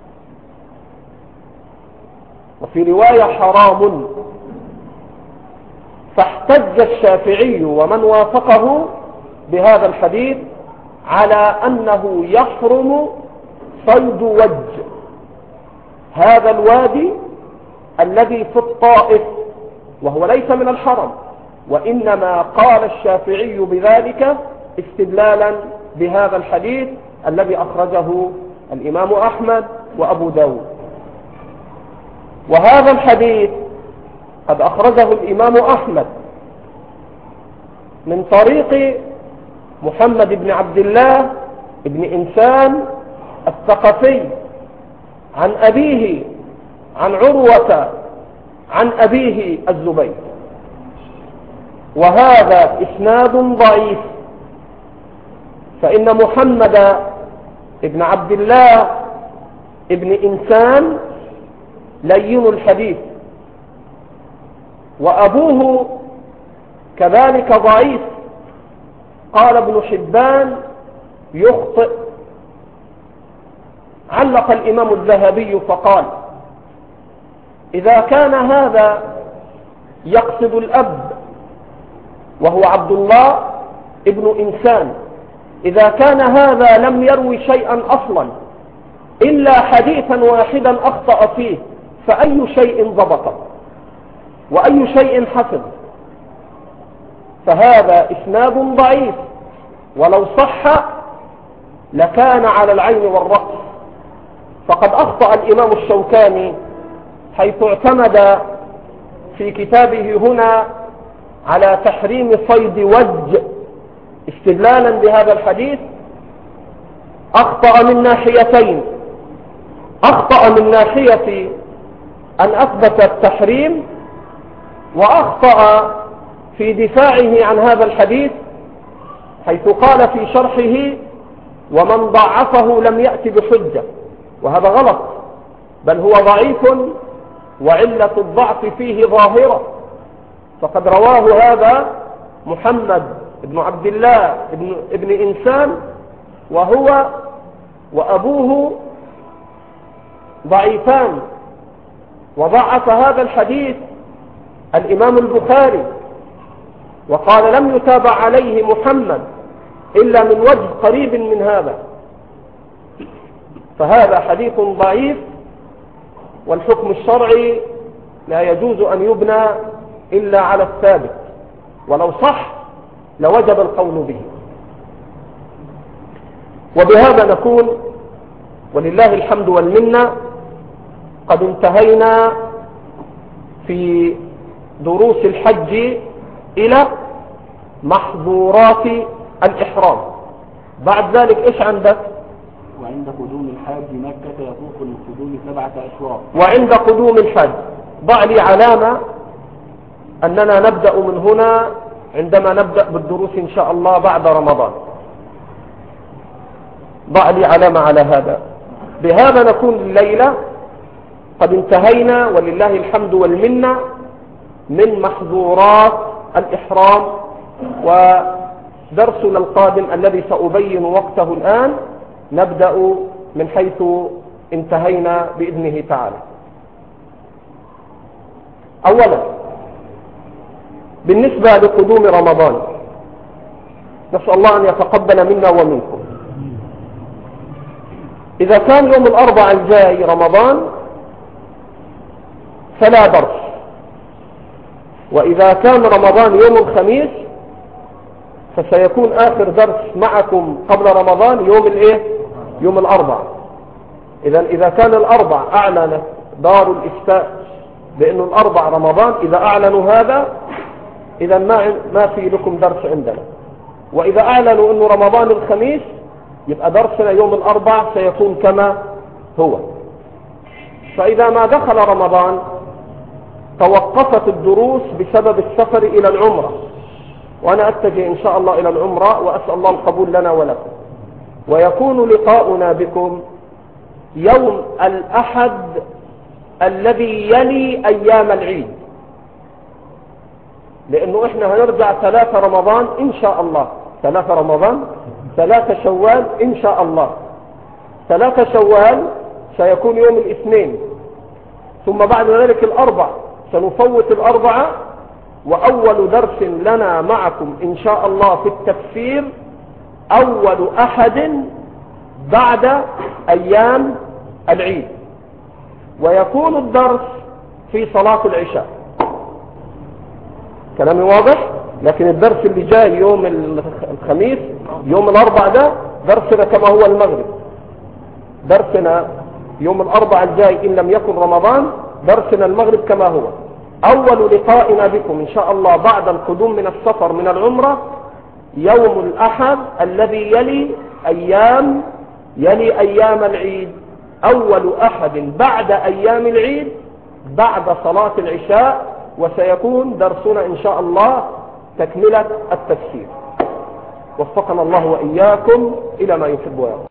وفي رواية حرام. فاحتج الشافعي ومن وافقه بهذا الحديث على أنه يحرم صيد وج، هذا الوادي الذي في الطائف، وهو ليس من الحرم، وإنما قال الشافعي بذلك استدلالا بهذا الحديث الذي أخرجه الإمام أحمد وأبو داود. وهذا الحديث قد أخرجه الإمام أحمد من طريق محمد بن عبد الله بن إنسان الثقفي عن أبيه عن عروة عن أبيه الزبير، وهذا إسناد ضعيف، فإن محمد بن عبد الله بن إنسان لين الحديث، وأبوه كذلك ضعيف. قال ابن حبان يخطئ. علق الإمام الذهبي فقال: إذا كان هذا يقصد الأب وهو عبد الله ابن إنسان، إذا كان هذا لم يروي شيئا أصلا إلا حديثا واحدا أخطأ فيه، فأي شيء ضبط وأي شيء حسن؟ فهذا إسناد ضعيف، ولو صح لكان على العين والرأس. فقد أخطأ الإمام الشوكاني حيث اعتمد في كتابه هنا على تحريم صيد وج استدلالا بهذا الحديث. أخطأ من ناحيتين: أخطأ من ناحية أن أثبت التحريم، وأخطأ في دفاعه عن هذا الحديث حيث قال في شرحه: ومن ضعفه لم يأتي بحجة، وهذا غلط، بل هو ضعيف وعلة الضعف فيه ظاهرة. فقد رواه هذا محمد بن عبد الله ابن, ابن إنسان، وهو وأبوه ضعيفان، وضعف هذا الحديث الإمام البخاري وقال: لم يتابع عليه محمد إلا من وجه قريب من هذا. فهذا حديث ضعيف، والحكم الشرعي لا يجوز أن يبنى إلا على الثابت، ولو صح لوجب القول به. وبهذا نكون ولله الحمد والمنة قد انتهينا في دروس الحج إلى محظورات الإحرام. بعد ذلك إيش عندك؟ وعند قدوم الحاج مكة يطوف للقدوم سبعة أشواط. وعند قدوم الحج ضع لي علامة أننا نبدأ من هنا عندما نبدأ بالدروس إن شاء الله بعد رمضان. ضع لي علامة على هذا. بهذا نكون الليلة قد انتهينا ولله الحمد والمنة من محظورات الإحرام، ودرسنا القادم الذي سأبين وقته الآن نبدأ من حيث انتهينا بإذنه تعالى. أولا بالنسبة لقدوم رمضان، نسأل الله أن يتقبل منا ومنكم. إذا كان يوم الأربعاء الجاي رمضان فلا درس، وإذا كان رمضان يوم الخميس فسيكون آخر درس معكم قبل رمضان يوم الايه يوم الأربع. إذا إذا كان الأربع أعلنت دار الإفتاء بأنه الأربع رمضان، إذا أعلنوا هذا إذا ما ما في لكم درس عندنا. وإذا أعلنوا أنه رمضان الخميس يبقى درسنا يوم الأربع سيكون كما هو. فإذا ما دخل رمضان توقفت الدروس بسبب السفر إلى العمرة، وأنا أتجه إن شاء الله إلى العمرة وأسأل الله القبول لنا ولكم. ويكون لقاؤنا بكم يوم الأحد الذي يلي أيام العيد، لأنه إحنا هنرجع ثلاثة رمضان إن شاء الله، ثلاثة رمضان ثلاثة شوال إن شاء الله. ثلاثة شوال سيكون يوم الاثنين، ثم بعد ذلك الأربع سنفوت الأربعة، وأول درس لنا معكم إن شاء الله في التفسير أول أحد بعد أيام العيد، ويكون الدرس في صلاة العشاء. كلامي واضح؟ لكن الدرس اللي جاي يوم الخميس يوم الأربع ده درسنا كما هو المغرب. درسنا يوم الأربع الجاي إن لم يكن رمضان درسنا المغرب كما هو. أول لقائنا بكم إن شاء الله بعد القدوم من السفر من العمرة يوم الأحد الذي يلي أيام يلي أيام العيد، أول أحد بعد أيام العيد بعد صلاة العشاء، وسيكون درسنا إن شاء الله تكملة التفسير. وفقنا الله وإياكم إلى ما يحب ويرضى.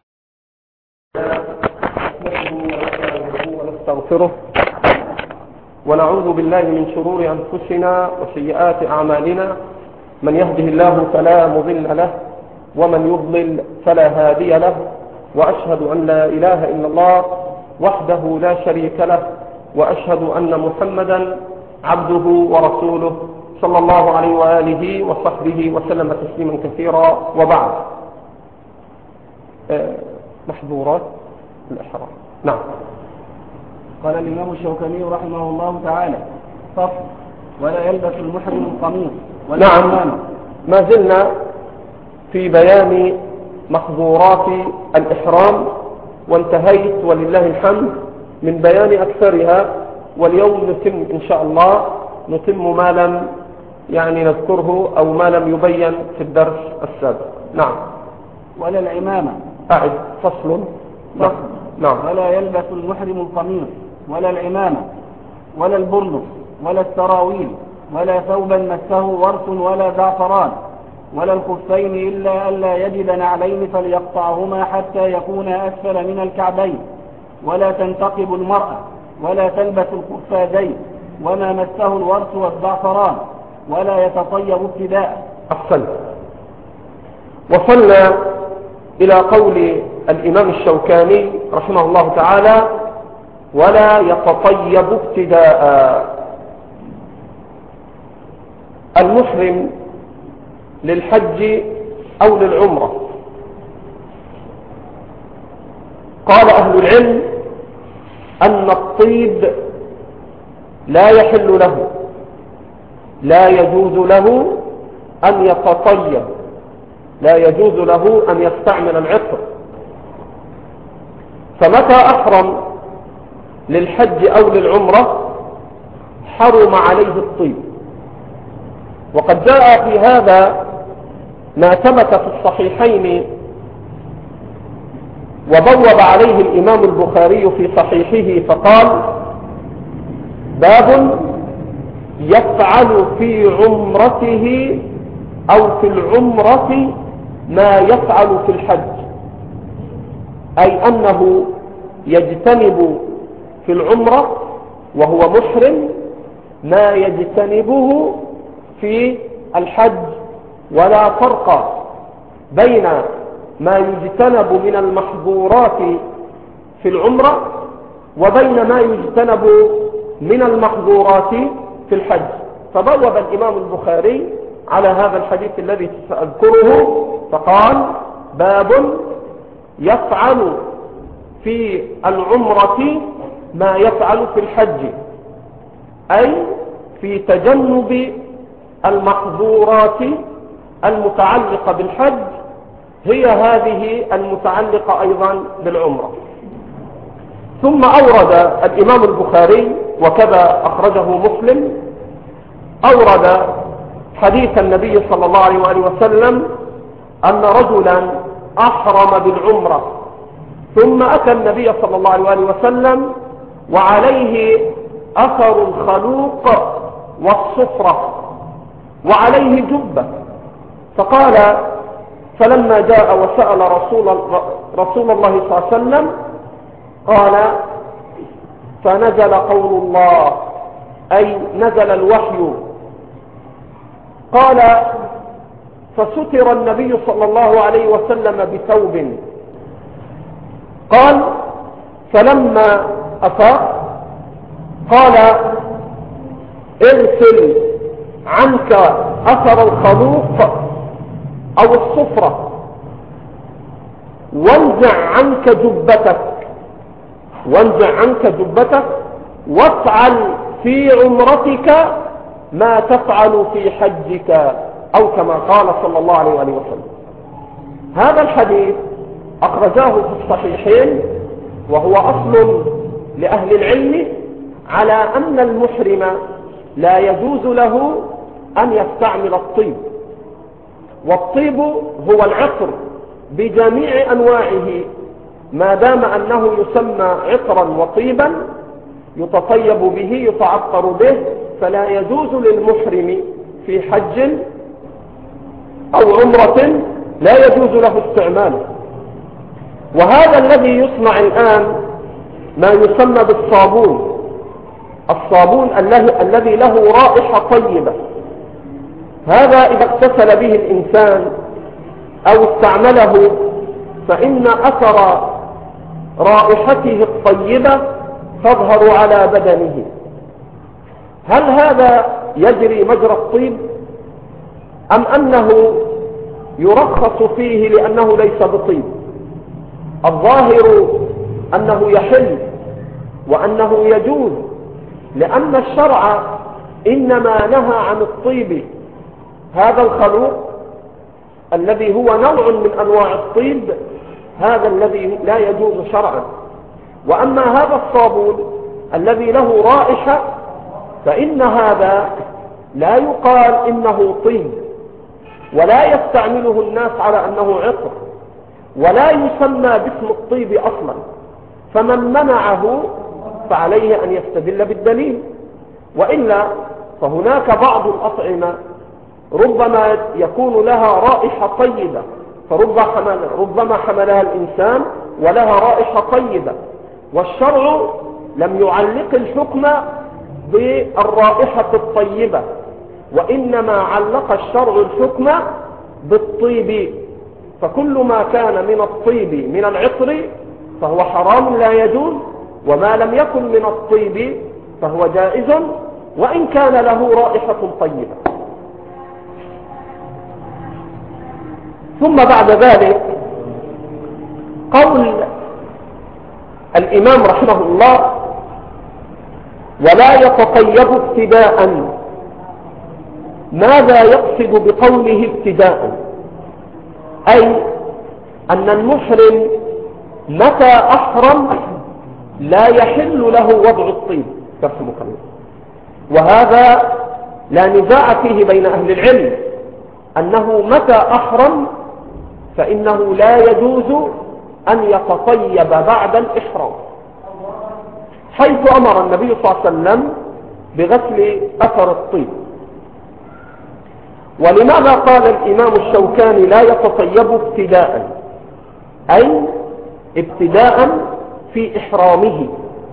ونستغفره ونعوذ بالله من شرور أنفسنا وسيئات أعمالنا، من يهده الله فلا مضل له ومن يضلل فلا هادي له، وأشهد أن لا إله إلا الله وحده لا شريك له، وأشهد أن محمدا عبده ورسوله صلى الله عليه وآله وصحبه وسلم تسليما كثيرا. وبعد، محظورات الإحرام. نعم. قال الإمام الشوكاني رحمه الله تعالى: فصل: ولا يلبس المحرم القميص ولا نعم. العمامة. ما زلنا في بيان محظورات الإحرام، وانتهيت ولله الحمد من بيان أكثرها، واليوم نتم إن شاء الله نتم ما لم يعني نذكره أو ما لم يبين في الدرس السابق. نعم. ولا العمامة. أعد. فصل. فصل. نعم. ولا يلبس المحرم القميص ولا العمامة ولا البرنس ولا السراويل ولا ثوبا مسه ورس ولا زعفران ولا الخفين إلا ألا يجد نعلين فليقطعهما حتى يكونا أسفل من الكعبين، ولا تنتقب المرأة ولا تلبس القفازين وما مسه الورس والزعفران ولا يتطيب ابتداء. أحسنت. وصلنا إلى قول الإمام الشوكاني رحمه الله تعالى: ولا يتطيب ابتداء. المحرم للحج أو للعمرة، قال أهل العلم أن الطيب لا يحل له، لا يجوز له أن يتطيب، لا يجوز له أن يستعمل العطر. فمتى أحرم للحج أو للعمرة حرم عليه الطيب. وقد جاء في هذا ما ثبت في الصحيحين، وبوب عليه الإمام البخاري في صحيحه فقال: باب يفعل في عمرته أو في العمرة ما يفعل في الحج، أي أنه يجتنب في العمرة وهو محرم ما يجتنبه في الحج، ولا فرق بين ما يجتنب من المحظورات في العمرة وبين ما يجتنب من المحظورات في الحج. فبوب الإمام البخاري على هذا الحديث الذي سأذكره فقال: باب يفعل في العمرة ما يفعل في الحج، أي في تجنب المحظورات المتعلقة بالحج هي هذه المتعلقة أيضا بالعمرة. ثم أورد الإمام البخاري وكذا أخرجه مسلم، أورد حديث النبي صلى الله عليه وآله وسلم أن رجلا أحرم بالعمرة ثم أتى النبي صلى الله عليه وآله وسلم وعليه أثر الخلوق والصفرة وعليه جبة، فقال فلما جاء وسأل رسول, رسول الله صلى الله عليه وسلم قال فنزل قول الله أي نزل الوحي، قال فستر النبي صلى الله عليه وسلم بثوب، قال فلما أفاق قال اغسل عنك أثر الخلوق أو الصفرة وانزع عنك جبتك وانزع عنك جبتك وافعل في عمرتك ما تفعل في حجك، أو كما قال صلى الله عليه وآله وسلم. هذا الحديث أخرجاه في الصحيحين، وهو أصل لأهل العلم على أن المحرم لا يجوز له أن يستعمل الطيب، والطيب هو العطر بجميع أنواعه ما دام أنه يسمى عطرا وطيبا يتطيب به يتعطر به، فلا يجوز للمحرم في حج أو عمرة لا يجوز له استعماله. وهذا الذي يصنع الآن ما يسمى بالصابون، الصابون الذي له رائحة طيبة، هذا إذا اغتسل به الإنسان أو استعمله فإن أثر رائحته الطيبة تظهر على بدنه. هل هذا يجري مجرى الطيب أم أنه يرخص فيه لأنه ليس بطيب؟ الظاهر أنه يحل وأنه يجوز، لأن الشرع إنما نهى عن الطيب، هذا الخلوق الذي هو نوع من أنواع الطيب هذا الذي لا يجوز شرعا. وأما هذا الصابون الذي له رائحة فإن هذا لا يقال إنه طيب، ولا يستعمله الناس على أنه عطر، ولا يسمى باسم الطيب أصلا، فمن منعه فعليه أن يستدل بالدليل. وإلا فهناك بعض الأطعمة ربما يكون لها رائحة طيبة، فربما حملها الإنسان ولها رائحة طيبة، والشرع لم يعلق الحكم بالرائحة الطيبة، وإنما علق الشرع الحكم بالطيب، فكل ما كان من الطيب من العطر فهو حرام لا يجوز، وما لم يكن من الطيب فهو جائز وإن كان له رائحة طيبة. ثم بعد ذلك قول الإمام رحمه الله ولا يتطيب ابتداء، ماذا يقصد بقوله ابتداء؟ أي أن المحرم متى أحرم لا يحل له وضع الطيب كرسم كريم، وهذا لا نزاع فيه بين أهل العلم أنه متى أحرم فإنه لا يجوز أن يتطيب بعد الإحرام، حيث أمر النبي صلى الله عليه وسلم بغسل أثر الطيب. ولماذا قال الإمام الشوكاني لا يتطيب ابتداء؟ أي ابتداء في إحرامه،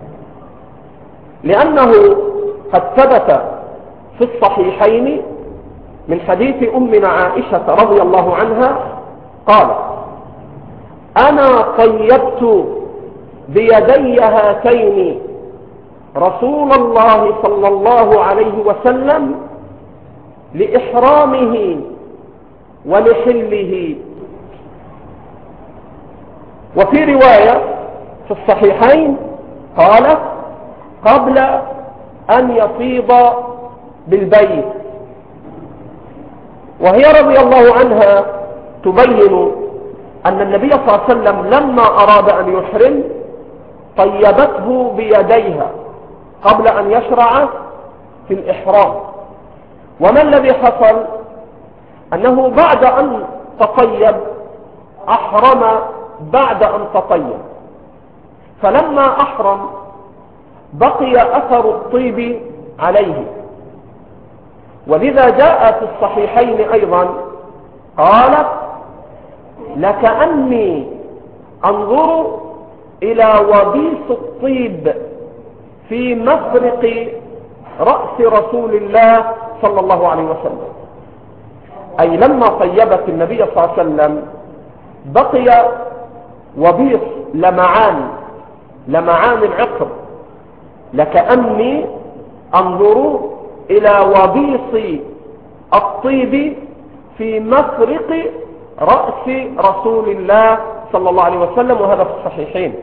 لأنه قد ثبت في الصحيحين من حديث أمنا عائشة رضي الله عنها قال أنا طيبت بيدي هاتين رسول الله صلى الله عليه وسلم لإحرامه ولحله. وفي رواية في الصحيحين قال قبل أن يفيض بالبيت. وهي رضي الله عنها تبين أن النبي صلى الله عليه وسلم لما أراد أن يحرم طيبته بيديها قبل أن يشرع في الإحرام. وما الذي حصل؟ أنه بعد أن تطيب أحرم بعد أن تطيب، فلما أحرم بقي أثر الطيب عليه، ولذا جاء في الصحيحين أيضا قالت لكأني أنظر إلى وبيص الطيب في مفرق رأس رسول الله صلى الله عليه وسلم، أي لما طيبت النبي صلى الله عليه وسلم بقي وبيص لمعان لمعان العطر، لكأني أنظر إلى وبيص الطيب في مفرق رأس رسول الله صلى الله عليه وسلم، وهذا في الصحيحين.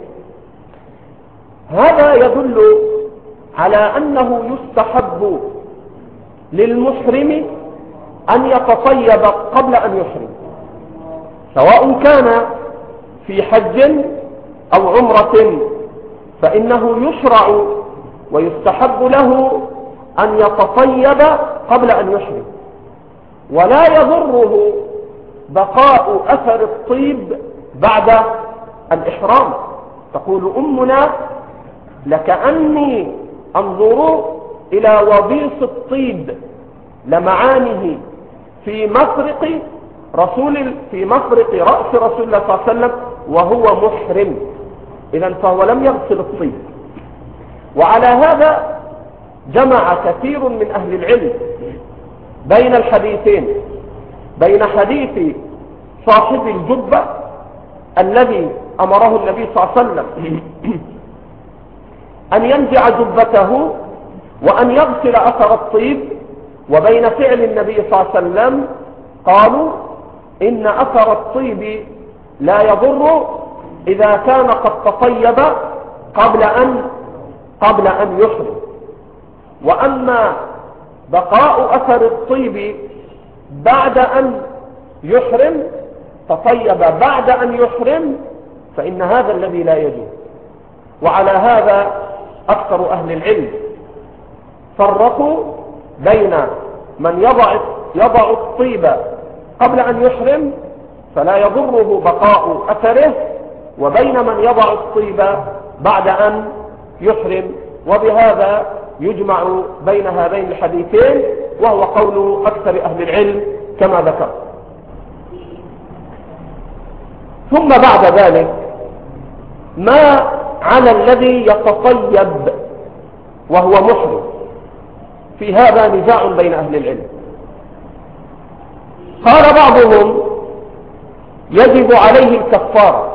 هذا يدل على أنه يستحب للمحرم أن يتطيب قبل أن يحرم، سواء كان في حج أو عمرة، فإنه يشرع ويستحب له أن يتطيب قبل أن يحرم، ولا يضره بقاء أثر الطيب بعد الإحرام. تقول أمنا لكأني أنظر إلى وبيص الطيب لمعانه في مفرق رسول في مفرق رأس رسول الله صلى الله عليه وسلم وهو محرم، إذن فهو لم يغسل الطيب. وعلى هذا جمع كثير من أهل العلم بين الحديثين، بين حديث صاحب الجبة الذي أمره النبي صلى الله عليه وسلم أن ينزع جبته وأن يغسل أثر الطيب، وبين فعل النبي صلى الله عليه وسلم قالوا إن أثر الطيب لا يضر إذا كان قد تطيب قبل أن قبل أن يحرم، وأما بقاء أثر الطيب بعد أن يحرم، تطيب بعد أن يحرم، فإن هذا الذي لا يجوز. وعلى هذا أكثر أهل العلم فرقوا بين من يضع يضع الطيب قبل أن يحرم فلا يضره بقاء أثره، وبين من يضع الطيب بعد أن يحرم، وبهذا يجمع بين هذين الحديثين، وهو قول أكثر أهل العلم كما ذكر. ثم بعد ذلك ما على الذي يتطيب وهو محرم، في هذا نزاع بين أهل العلم. قال بعضهم يجب عليه الكفارة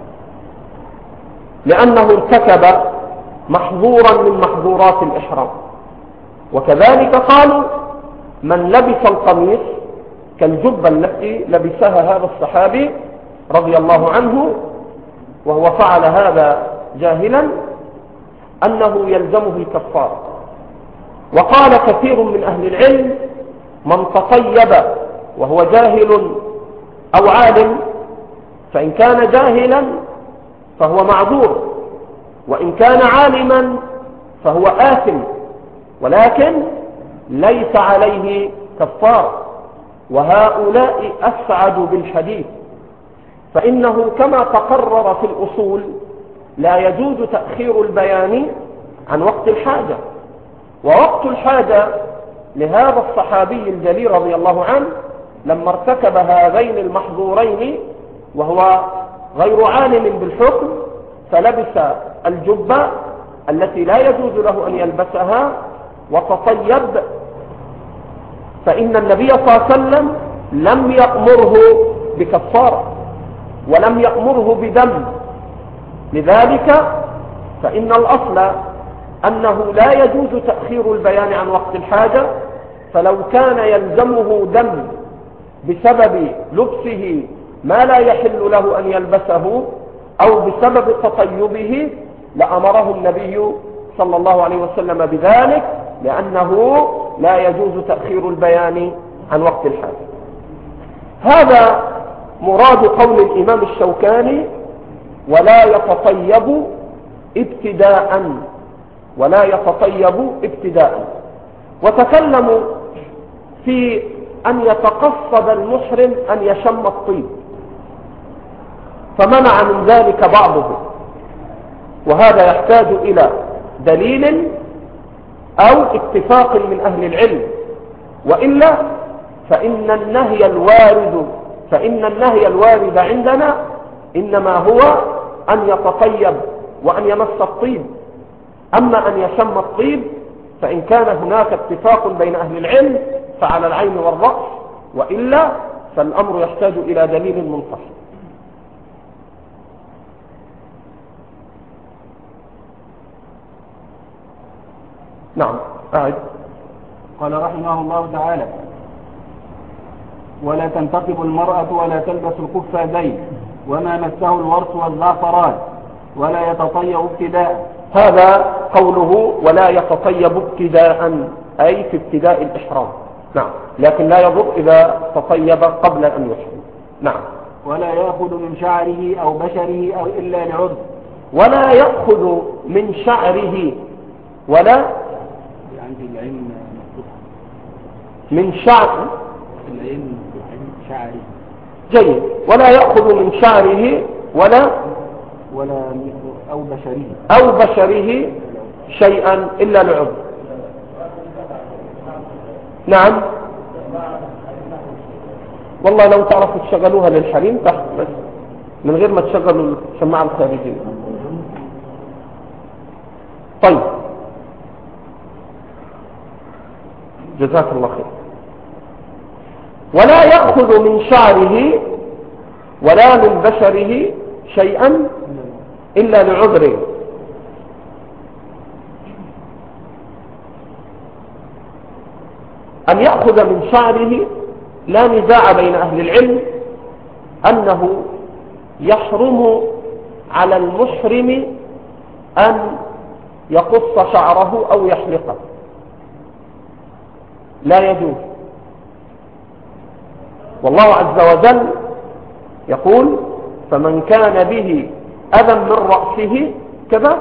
لأنه ارتكب محظورا من محظورات الإحرام، وكذلك قالوا من لبس القميص كالجبة التي لبسها هذا الصحابي رضي الله عنه وهو فعل هذا جاهلا أنه يلزمه الكفارة. وقال كثير من أهل العلم من تطيب وهو جاهل أو عالم، فإن كان جاهلا فهو معذور، وإن كان عالما فهو آثم، ولكن ليس عليه كفارة. وهؤلاء أسعد بالحديث، فإنه كما تقرر في الأصول لا يجوز تأخير البيان عن وقت الحاجة، ووقت الحاجة لهذا الصحابي الجليل رضي الله عنه لما ارتكب هذين المحظورين وهو غير عالم بالحكم، فلبس الجبة التي لا يجوز له أن يلبسها وتطيب، فإن النبي صلى الله عليه وسلم لم يأمره بكفارة ولم يأمره بدم. لذلك فإن الأصل أنه لا يجوز تأخير البيان عن وقت الحاجة، فلو كان يلزمه دم بسبب لبسه ما لا يحل له أن يلبسه أو بسبب تطيبه لأمره النبي صلى الله عليه وسلم بذلك، لأنه لا يجوز تأخير البيان عن وقت الحاجة. هذا مراد قول الإمام الشوكاني ولا يتطيب ابتداء، ولا يتطيب ابتداء. وتكلموا في أن يتقصد المحرم أن يشم الطيب، فمنع من ذلك بعضهم، وهذا يحتاج إلى دليل أو اتفاق من أهل العلم، وإلا فإن النهي الوارد فإن النهي الوارد عندنا إنما هو أن يتطيب وأن يمس الطيب. أما أن يشم الطيب فإن كان هناك اتفاق بين أهل العلم فعلى العين والرأس، وإلا فالأمر يحتاج إلى دليل منفصل. نعم أعد. قال رحمه الله تعالى: ولا تنتقب المرأة ولا تلبس القفازين وما مسه الورس والزعفران ولا يتطيب ابتداء. هذا قوله ولا يتطيب ابتداء، أي في ابتداء الإحرام. نعم، لكن لا يضر إذا تطيب قبل أن يحرم. نعم. ولا يأخذ من شعره أو بشره أو إلا لعذر. ولا يأخذ من شعره ولا عندي العين من شعر العين شعره. جيد. ولا يأخذ من شعره ولا ولا أو بشره أو بشره شيئا إلا لعذر. نعم. والله لو تعرفوا تشغلوها للحريم تحت بس من غير ما تشغلوا السماعة الخارجية. طيب، جزاك الله خير. ولا يأخذ من شعره ولا من بشره شيئا إلا لعذر. أن يأخذ من شعره لا نزاع بين أهل العلم أنه يحرم على المحرم أن يقص شعره أو يحلقه، لا يجوز. والله عز وجل يقول: فمن كان به أذى من رأسه كذا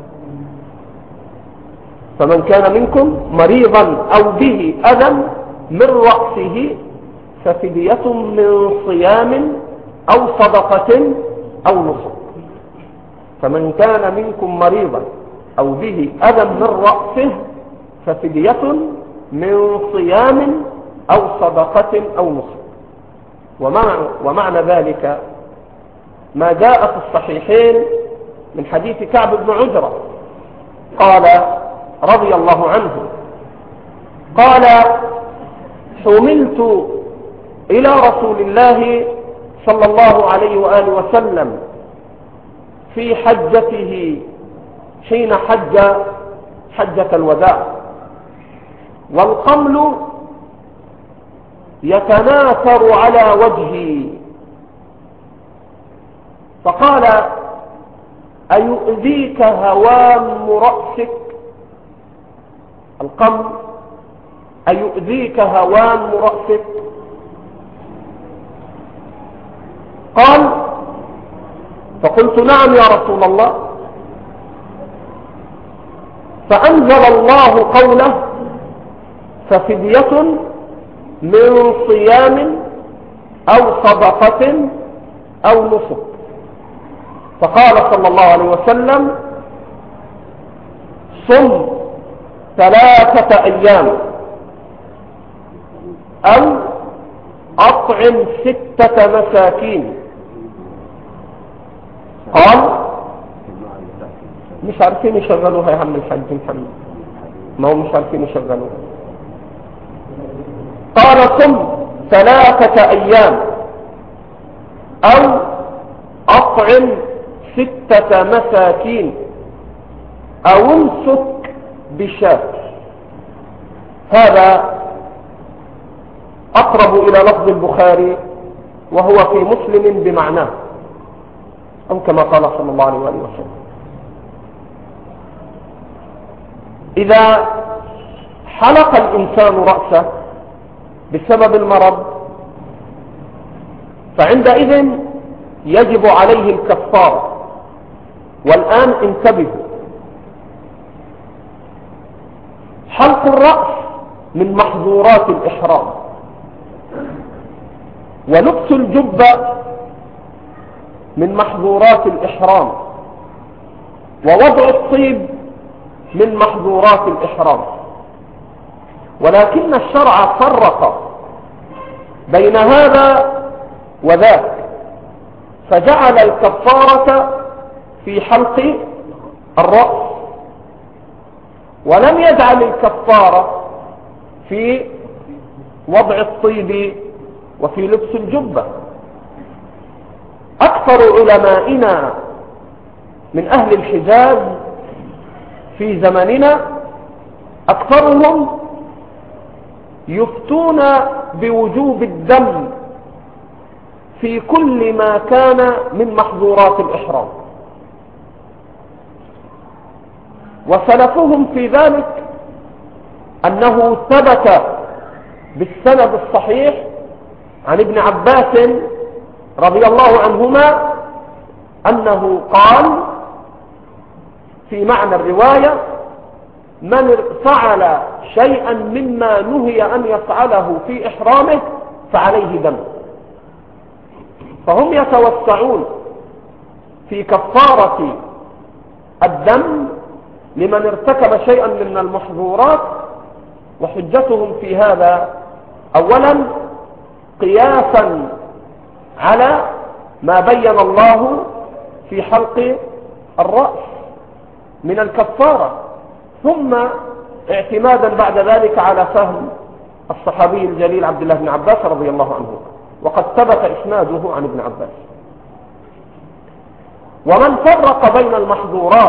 فمن كان منكم مريضا أو به أذى من رأسه ففدية من صيام أو صدقة أو نسك. فمن كان منكم مريضا أو به أذى من رأسه ففدية من صيام أو صدقة أو نسك. ومعنى, ومعنى ذلك ما جاء في الصحيحين من حديث كعب بن عجرة قال رضي الله عنه قال: حملت إلى رسول الله صلى الله عليه وآله وسلم في حجته حين حج حجة الوداع، والقمل يتناثر على وجهي، فقال: أيؤذيك هوام رأسك؟ القمل أيؤذيك هوام رأسك؟ قال: فقلت: نعم يا رسول الله. فأنزل الله قوله: ففدية من صيام أو صدقة أو نسك. فقال صلى الله عليه وسلم: صم ثلاثة أيام أو أطعم ستة مساكين. قال: مش عارفين يشغلوها يا عم الحاج محمد، ما هو مش عارفين يشغلوها. قال: صم ثلاثة أيام أو أطعم ستة مساكين أو امسك بشاة. هذا أقرب إلى لفظ البخاري وهو في مسلم بمعناه، أو كما قال صلى الله عليه وسلم. إذا حلق الإنسان رأسه بسبب المرض فعندئذ يجب عليه الكفارة. والآن انتبهوا، حلق الرأس من محظورات الإحرام، ولبس الجبة من محظورات الإحرام، ووضع الطيب من محظورات الإحرام. ولكن الشرع فرق بين هذا وذاك، فجعل الكفارة في حلق الرأس، ولم يجعل الكفارة في وضع الطيب وفي لبس الجبة. أكثر علمائنا من أهل الحجاز في زمننا أكثرهم يفتون بوجوب الدم في كل ما كان من محظورات الإحرام، وسلفهم في ذلك أنه ثبت بالسند الصحيح عن ابن عباس رضي الله عنهما أنه قال في معنى الرواية: من فعل شيئا مما نهي أن يفعله في إحرامه فعليه دم. فهم يتوسعون في كفارة الدم لمن ارتكب شيئا من المحظورات، وحجتهم في هذا أولا قياسا على ما بين الله في حلق الرأس من الكفارة، ثم اعتمادا بعد ذلك على فهم الصحابي الجليل عبد الله بن عباس رضي الله عنه، وقد ثبت إسناده عن ابن عباس. ومن فرق بين المحظورات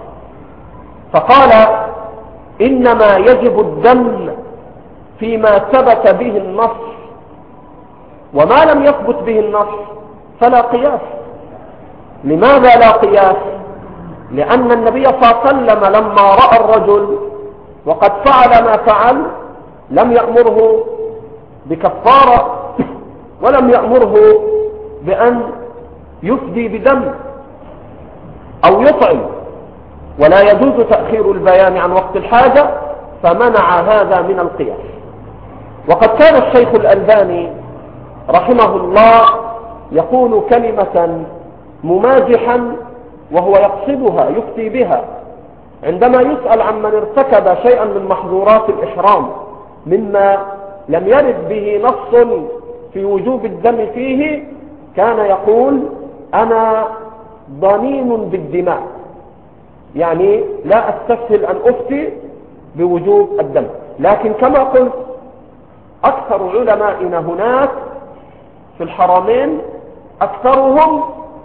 فقال إنما يجب الدم فيما ثبت به النص، وما لم يثبت به النص فلا قياس. لماذا لا قياس؟ لأن النبي صلى الله عليه وسلم لما رأى الرجل وقد فعل ما فعل لم يأمره بكفارة ولم يأمره بأن يفدي بدم أو يطعم، ولا يجوز تأخير البيان عن وقت الحاجة، فمنع هذا من القياس. وقد كان الشيخ الألباني رحمه الله يقول كلمة ممازحا وهو يقصدها يفتي بها، عندما يسأل عن من ارتكب شيئا من محظورات الإحرام مما لم يرد به نص في وجوب الدم فيه، كان يقول: أنا ضنين بالدماء، يعني لا أستسهل أن أفتي بوجوب الدم. لكن كما قلت أكثر علمائنا هناك في الحرمين أكثرهم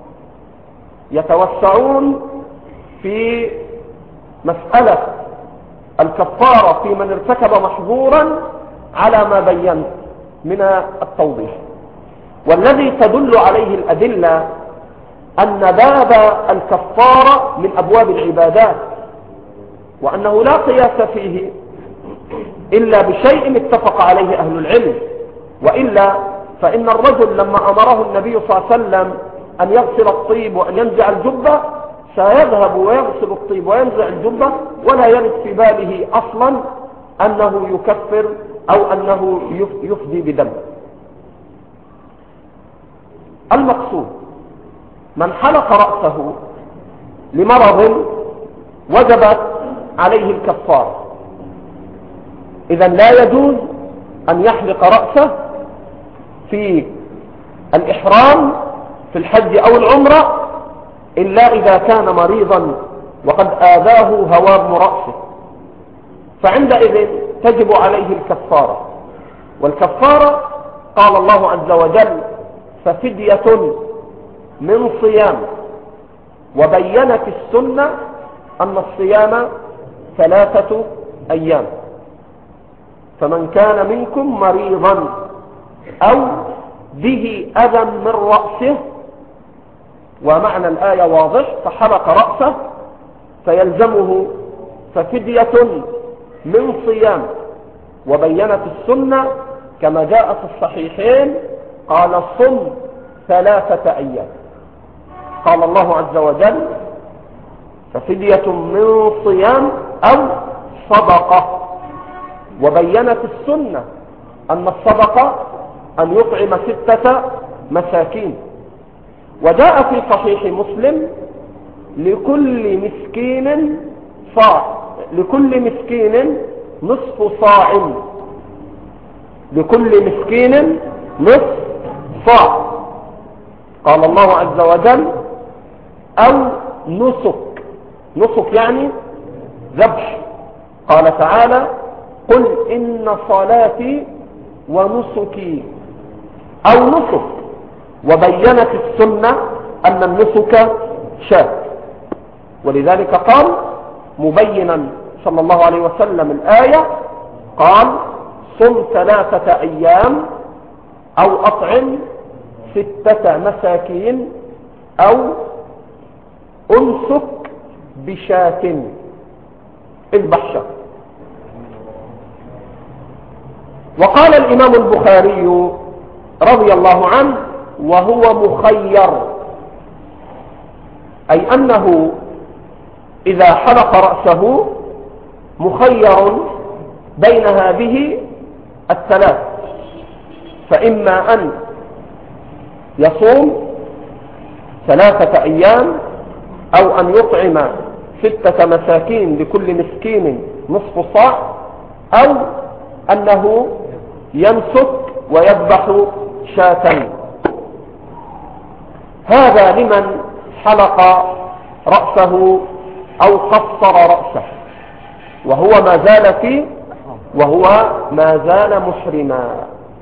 يتوسعون في مسألة الكفارة في من ارتكب محظورا على ما بينت من التوضيح. والذي تدل عليه الأدلة أن باب الكفارة من أبواب العبادات، وأنه لا قياس فيه إلا بشيء اتفق عليه أهل العلم، وإلا فإن الرجل لما أمره النبي صلى الله عليه وسلم أن يغسل الطيب وأن ينزع الجبة سيذهب ويغسل الطيب وينزع الجبة، ولا يرد في باله أصلا أنه يكفر أو أنه يفدي بدم. المقصود من حلق رأسه لمرض وجبت عليه الكفارة، إذن لا يجوز أن يحلق رأسه في الإحرام في الحج أو العمرة إلا إذا كان مريضا وقد آذاه هوام رأسه، فعندئذ تجب عليه الكفارة. والكفارة قال الله عز وجل: ففدية من صيام. وبينت السنة أن الصيام ثلاثة أيام، فمن كان منكم مريضا أو به أذى من رأسه، ومعنى الآية واضح، فحلق رأسه فيلزمه ففدية من صيام. وبينت السنة كما جاء في الصحيحين قال: صم ثلاثة أيام. قال الله عز وجل ففدية من صيام أو صدقة. وبينت السنة أن الصدقة أن يطعم ستة مساكين. وجاء في صحيح مسلم لكل مسكين صاع، لكل مسكين نصف صاع، لكل مسكين نصف صاع. قال الله عز وجل أو نسك، نسك يعني ذبح. قال تعالى قل إن صلاتي ونسكي أو نسك. وبينت السنة أن النسك شاة، ولذلك قال مبينا صلى الله عليه وسلم الآية قال صم ثلاثة أيام أو أطعم ستة مساكين أو أنسك بشاة البحشة. وقال الإمام البخاري رضي الله عنه وهو مخير، أي أنه إذا حلق رأسه مخير بين هذه الثلاث، فإما أن يصوم ثلاثة أيام أو أن يطعم ستة مساكين لكل مسكين نصف صاع، أو أنه ينسك ويذبح شاتين. هذا لمن حلق رأسه أو قصر رأسه وهو ما زال فيه وهو ما زال محرما.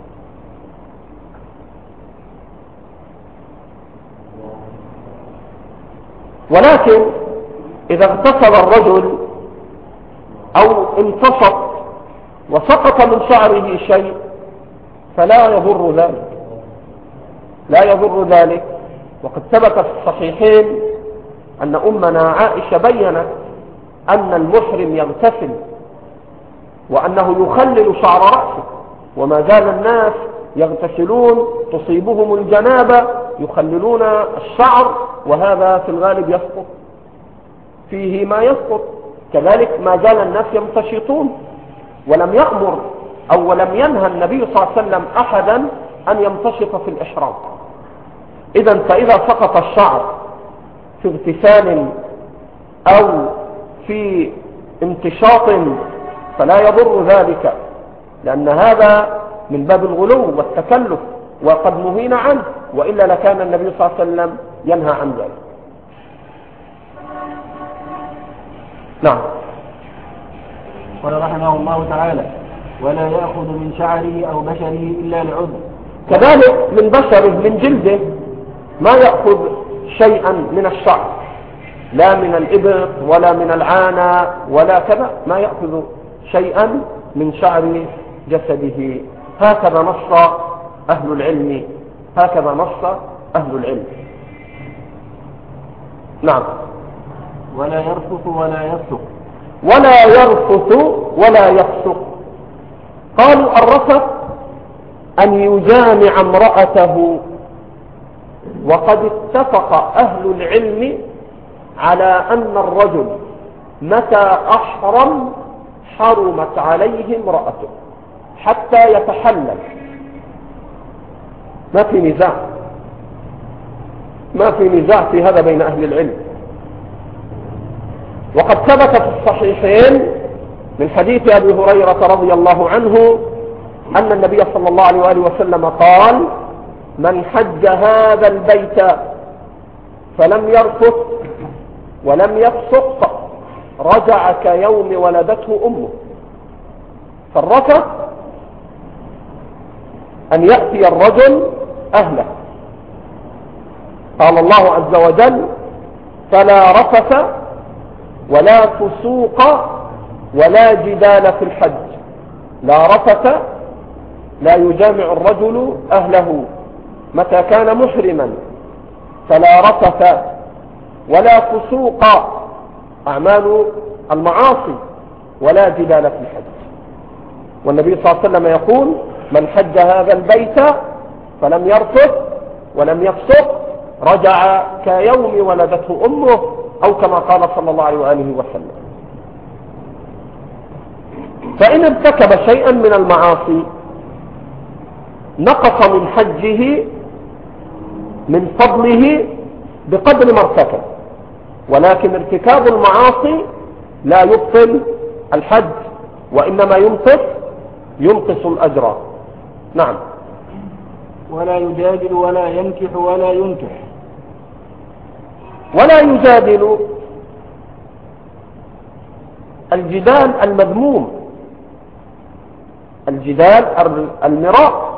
ولكن إذا اغتسل الرجل أو انتصف وسقط من شعره شيء فلا يضر ذلك، لا يضر ذلك. وقد ثبت في الصحيحين أن أمنا عائشة بيّنت أن المحرم يغتسل وأنه يخلل شعر رأسه، وما زال الناس يغتسلون تصيبهم الجنابة يخللون الشعر، وهذا في الغالب يسقط فيه ما يسقط. كذلك ما زال الناس يمتشطون، ولم يأمر أو ولم ينهى النبي صلى الله عليه وسلم أحدا أن يمتشط في الإحرام. إذن فإذا سقط الشعر في اغتسال أو في امتشاط فلا يضر ذلك، لأن هذا من باب الغلو والتكلف وقد نهينا عنه، وإلا لكان النبي صلى الله عليه وسلم ينهى عن ذلك. نعم. قال رحمه الله تعالى ولا يأخذ من شعره أو بشره إلا لعذر. كذلك من بشره من جلده ما يأخذ شيئا من الشعر، لا من الإبط ولا من العانة ولا كذا، ما يأخذ شيئا من شعر جسده. هكذا نص أهل العلم، هكذا نص أهل العلم. نعم. ولا يرفث ولا يفسق. ولا يرفث ولا يفسق. قالوا الرفث أن يجامع امرأته، وقد اتفق أهل العلم على أن الرجل متى أحرم حرمت عليه امرأته حتى يتحلل، ما في نزاع، ما في نزاع في هذا بين أهل العلم. وقد ثبت في الصحيحين من حديث أبي هريرة رضي الله عنه أن النبي صلى الله عليه وآله وسلم قال من حج هذا البيت فلم يرفث ولم يفسق رجع كيوم ولدته أمه. فالرفث أن يأتي الرجل أهله. قال الله عز وجل فلا رفث ولا فسوق ولا جدال في الحج. لا رفث، لا يجامع الرجل أهله متى كان محرما، فلا رفث ولا فسوق أعمال المعاصي، ولا جدال في الحج. والنبي صلى الله عليه وسلم يقول من حج هذا البيت فلم يرفث ولم يفسق رجع كيوم ولدته أمه، أو كما قال صلى الله عليه وآله وسلم. فإن ارتكب شيئا من المعاصي نقص من حجه من فضله بقدر ما ارتكب، ولكن ارتكاب المعاصي لا يبطل الحج، وإنما ينقص ينقص الأجر. نعم. ولا يجادل ولا ينكح ولا ينكح. ولا يجادل الجدال المذموم، الجدال المراء.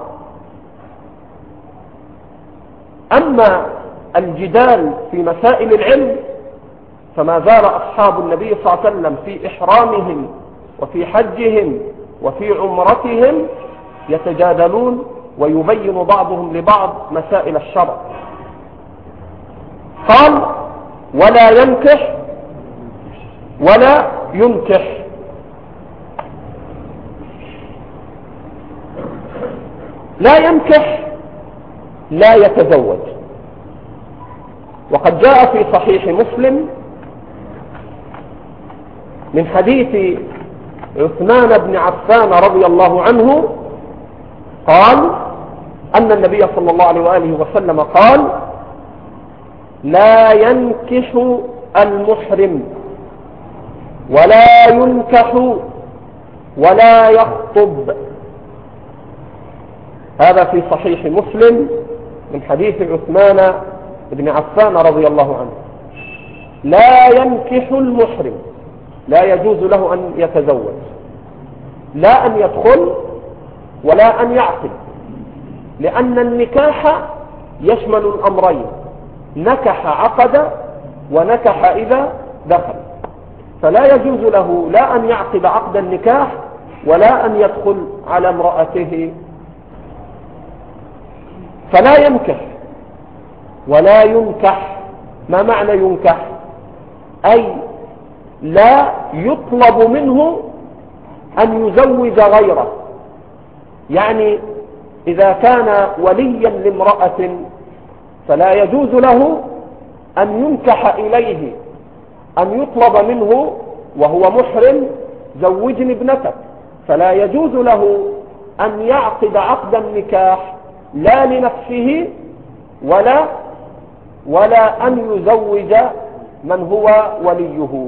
أما الجدال في مسائل العلم فما زال أصحاب النبي صلى الله عليه وسلم في إحرامهم وفي حجهم وفي عمرتهم يتجادلون ويبين بعضهم لبعض مسائل الشرع. قال ولا ينكح ولا ينكح. لا ينكح لا يتزوج. وقد جاء في صحيح مسلم من حديث عثمان بن عفان رضي الله عنه قال أن النبي صلى الله عليه وآله وسلم قال لا ينكح المحرم ولا ينكح ولا يخطب. هذا في صحيح مسلم من حديث عثمان بن عفان رضي الله عنه. لا ينكح المحرم، لا يجوز له أن يتزوج، لا أن يدخل ولا أن يعقد، لأن النكاح يشمل الأمرين، نكح عقد ونكح إذا دخل، فلا يجوز له لا أن يعقد عقد النكاح ولا أن يدخل على امرأته. فلا ينكح ولا ينكح. ما معنى ينكح؟ أي لا يطلب منه أن يزوج غيره. يعني إذا كان وليا لامرأة فلا يجوز له أن ينكح إليه، أن يطلب منه وهو محرم زوجني ابنتك، فلا يجوز له أن يعقد عقد النكاح لا لنفسه ولا ولا أن يزوج من هو وليه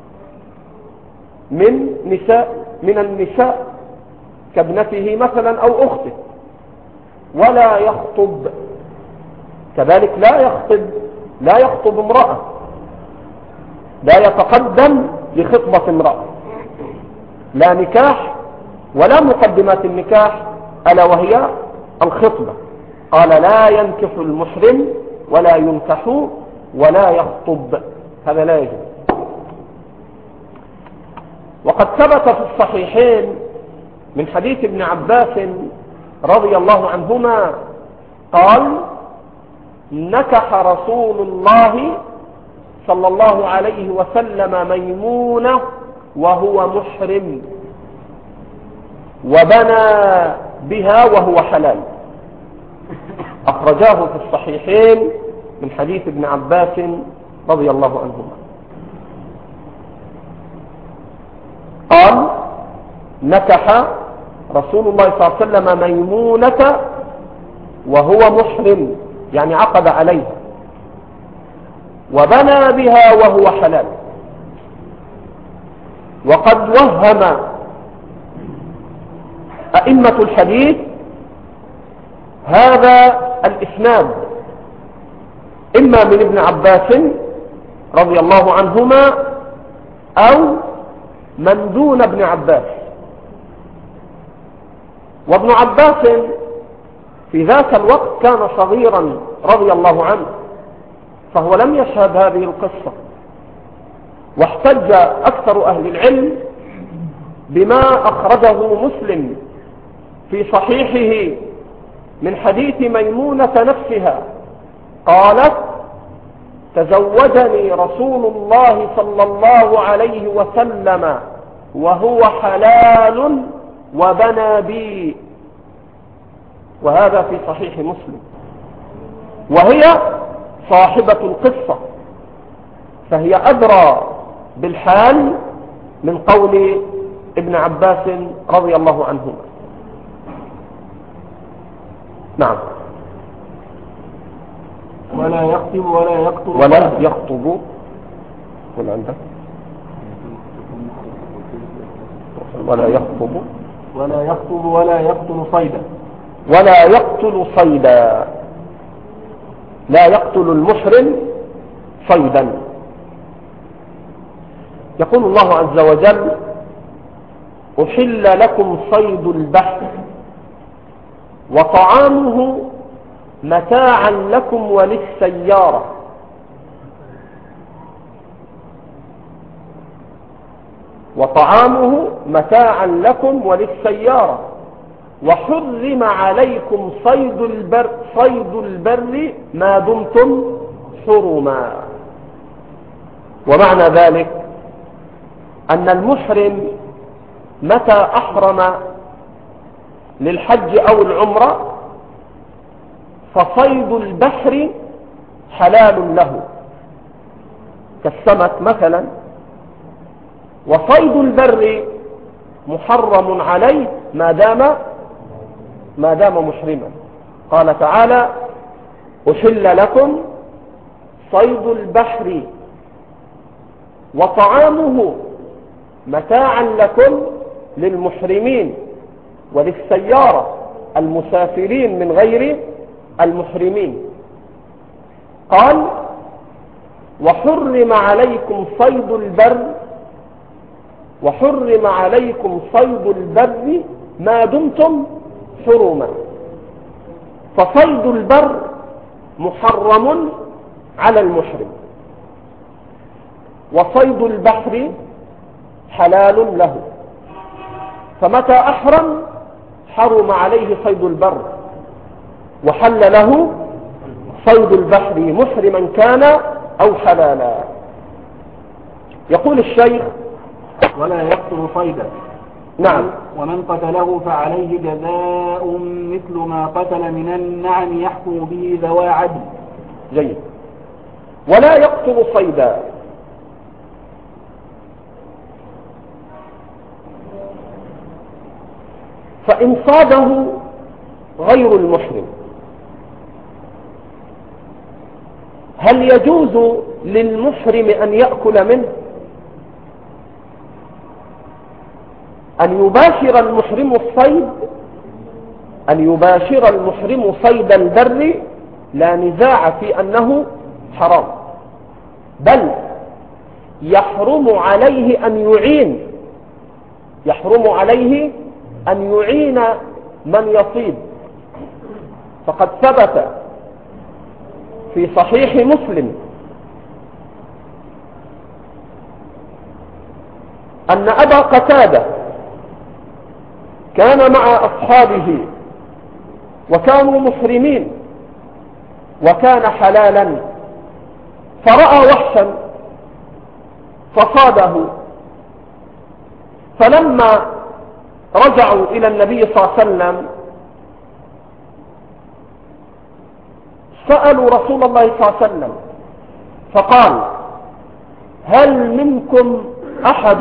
من نساء من النساء كابنته مثلا أو أخته. ولا يخطب كذلك، لا يخطب لا يخطب امرأة، لا يتقدم لخطبة امرأة، لا نكاح ولا مقدمات النكاح ألا وهي الخطبة. قال لا ينكح المحرم ولا ينكح ولا يخطب، هذا لا يجوز. وقد ثبت في الصحيحين من حديث ابن عباس رضي الله عنهما قال نكح رسول الله صلى الله عليه وسلم ميمونة وهو محرم وبنى بها وهو حلال. أخرجاه في الصحيحين من حديث ابن عباس رضي الله عنهما. قال نكح رسول الله صلى الله عليه وسلم ميمونة وهو محرم، يعني عقد عليها، وبنى بها وهو حلال. وقد وهم أئمة الحديث هذا الإسناد إما من ابن عباس رضي الله عنهما أو من دون ابن عباس. وابن عباس في ذاك الوقت كان صغيرا رضي الله عنه، فهو لم يشهد هذه القصة. واحتج أكثر أهل العلم بما أخرجه مسلم في صحيحه من حديث ميمونة نفسها قالت تزوجني رسول الله صلى الله عليه وسلم وهو حلال وبنى بي، وهذا في صحيح مسلم. وهي صاحبة القصة، فهي أدرى بالحال من قول ابن عباس رضي الله عنهما. نعم. ولا يخطب ولا يقتل ولا يخطب ولا عندك ولا يخطب ولا يخطب ولا يقتل صيدا ولا يقتل صيدا، لا يقتل المحرم صيدا. يقول الله عز وجل: أحل لكم صيد البحر وطعامه متاعا لكم وللسيارة. وطعامه متاعا لكم وللسيارة وحرم عليكم صيد البر صيد البر ما دمتم حرما. ومعنى ذلك أن المحرم متى أحرم للحج أو العمرة فصيد البحر حلال له كالسمك مثلا، وصيد البر محرم عليه ما دام ما دام محرما. قال تعالى: أحل لكم صيد البحر وطعامه متاعا لكم للمحرمين وللسيارة المسافرين من غير المحرمين. قال: وحرم عليكم صيد البر وحرم عليكم صيد البر ما دمتم حرما. فصيد البر محرم على المحرم، وصيد البحر حلال له. فمتى أحرم حرم عليه صيد البر وحل له صيد البحر محرما كان أو حلالا. يقول الشيخ: ولا يقتل صيدا. نعم. ومن قتله فعليه جزاء مثل ما قتل من النعم يحكم به ذوى عدل. جيد. ولا يقتل صيدا، فإن صاده غير المحرم هل يجوز للمحرم أن يأكل منه؟ أن يباشر المحرم الصيد أن يباشر المحرم صيد البر لا نزاع في أنه حرام، بل يحرم عليه أن يعين يحرم عليه أن يعين من يصيد. فقد ثبت في صحيح مسلم أن أبا قتادة كان مع أصحابه وكانوا محرمين وكان حلالا، فرأى وحشا فصاده، فلما رجعوا إلى النبي صلى الله عليه وسلم سألوا رسول الله صلى الله عليه وسلم فقال: هل منكم أحد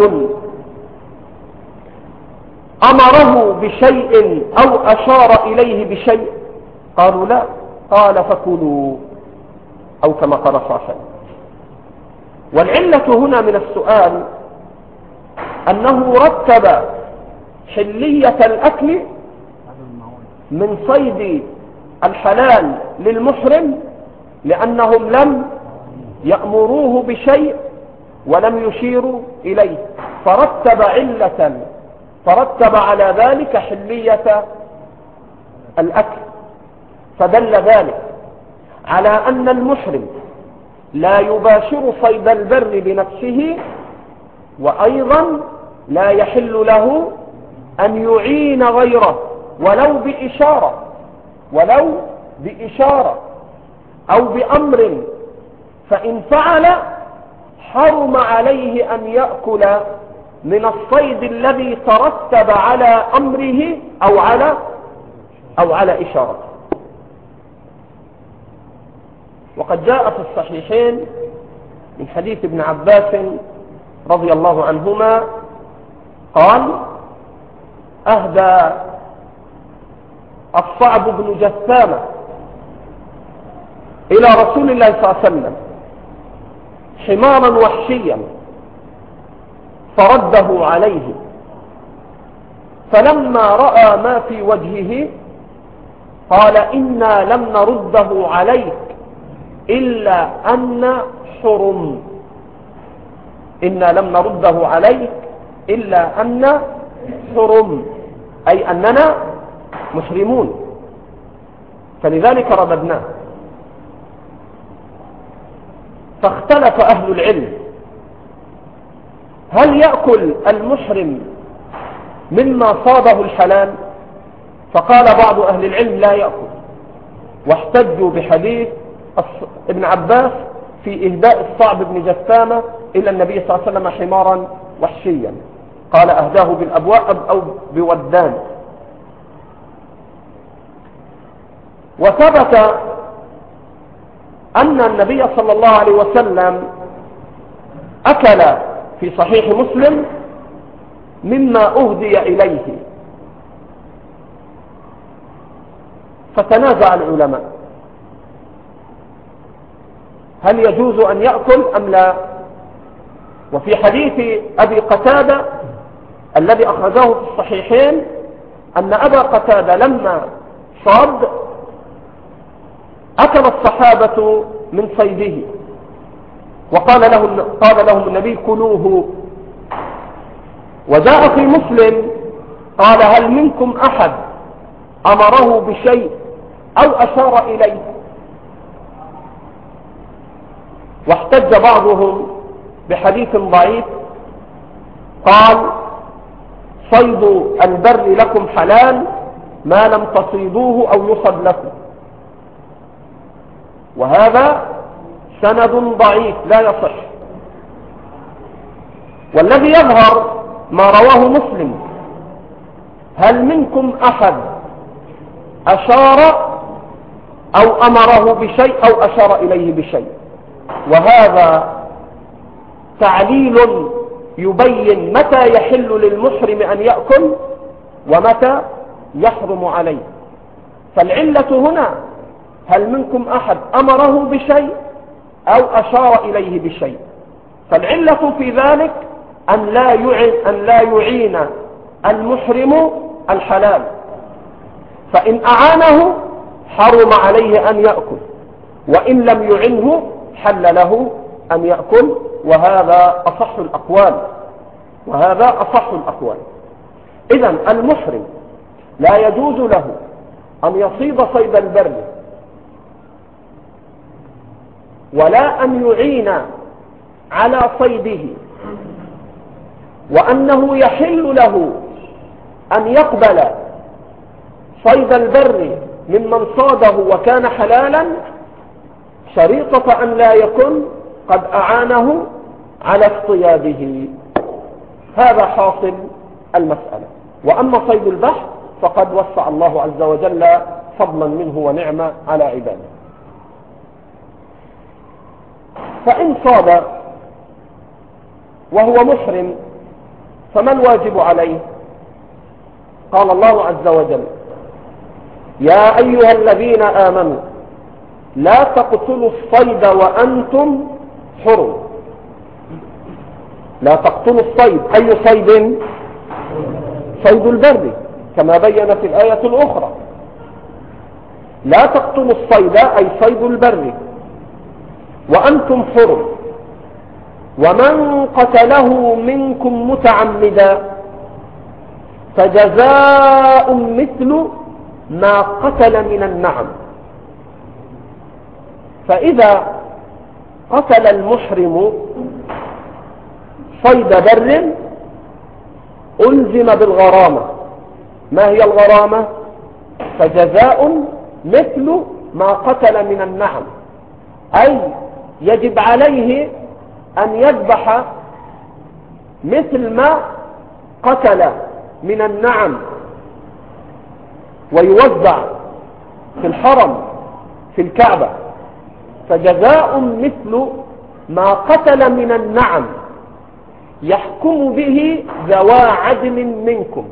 أمره بشيء أو أشار إليه بشيء؟ قالوا: لا. قال: فكلوا، أو كما قال صلى الله عليه وسلم. والعلة هنا من السؤال أنه رتب حلية الأكل من صيد الحلال للمحرم لأنهم لم يأمروه بشيء ولم يشيروا إليه، فرتب علة فرتب على ذلك حلية الأكل، فدل ذلك على أن المحرم لا يباشر صيد البر بنفسه، وأيضا لا يحل له أن يعين غيره ولو بإشارة ولو بإشارة أو بأمر، فإن فعل حرم عليه أن يأكل من الصيد الذي ترتب على أمره أو على أو على إشارة. وقد جاء في الصحيحين من حديث ابن عباس رضي الله عنهما قال: أهدى الصعب بن جثامة إلى رسول الله صلى الله عليه وسلم حمارا وحشيا فرده عليه، فلما رأى ما في وجهه قال: إنا لم نرده عليك إلا أن حرم، إنا لم نرده عليك إلا أن حرم، أي أننا محرمون، فلذلك رددناه. فاختلف أهل العلم هل يأكل المحرم مما صابه الحلال؟ فقال بعض أهل العلم لا يأكل، واحتجوا بحديث ابن عباس في إهداء الصعب بن جثامة إلى النبي صلى الله عليه وسلم حمارا وحشيا، قال: أهداه بالأبواب أو بودان. وثبت أن النبي صلى الله عليه وسلم أكل في صحيح مسلم مما أهدي إليه، فتنازع العلماء هل يجوز أن يأكل أم لا. وفي حديث أبي قتادة الذي أخرجه في الصحيحين أن أبا قتادة لما صاد أكل الصحابة من صيده، وقال له قال لهم النبي: كلوه. وجاء في مسلم قال: هل منكم أحد أمره بشيء أو أشار إليه؟ واحتج بعضهم بحديث ضعيف قال: صيد البر لكم حلال ما لم تصيدوه أو يصد لكم، وهذا سند ضعيف لا يصح. والذي يظهر ما رواه مسلم: هل منكم أحد أشار أو أمره بشيء أو أشار إليه بشيء، وهذا تعليل يبين متى يحل للمحرم أن يأكل ومتى يحرم عليه. فالعلة هنا هل منكم أحد أمره بشيء أو أشار إليه بشيء، فالعلة في ذلك أن لا يعين, أن لا يعين المحرم الحلال، فإن أعانه حرم عليه أن يأكل، وإن لم يعنه حل له أن يأكل، وهذا أصح الأقوال وهذا أصح الأقوال. إذن المحرم لا يجوز له أن يصيد صيد البر ولا أن يعين على صيده، وأنه يحل له أن يقبل صيد البر ممن صاده وكان حلالا، شريطة أن لا يكن قد أعانه على اصطياده. هذا حاصل المسألة. وأما صيد البحر فقد وسع الله عز وجل فضلا منه ونعمة على عباده. فإن صاد وهو محرم فما الواجب عليه؟ قال الله عز وجل: يا أيها الذين آمنوا لا تقتلوا الصيد وأنتم حرم. لا تقتلوا الصيد، أي صيد؟ صيد البر كما بين في الآية الأخرى. لا تقتلوا الصيد أي صيد البر وأنتم حرم، ومن قتله منكم متعمدا فجزاء مثل ما قتل من النعم. فإذا قتل المحرم صيد بر ألزم بالغرامة. ما هي الغرامة؟ فجزاء مثل ما قتل من النعم، أي يجب عليه أن يذبح مثل ما قتل من النعم ويوزع في الحرم في الكعبة، فجزاء مثل ما قتل من النعم يحكم به ذوى عدل منكم.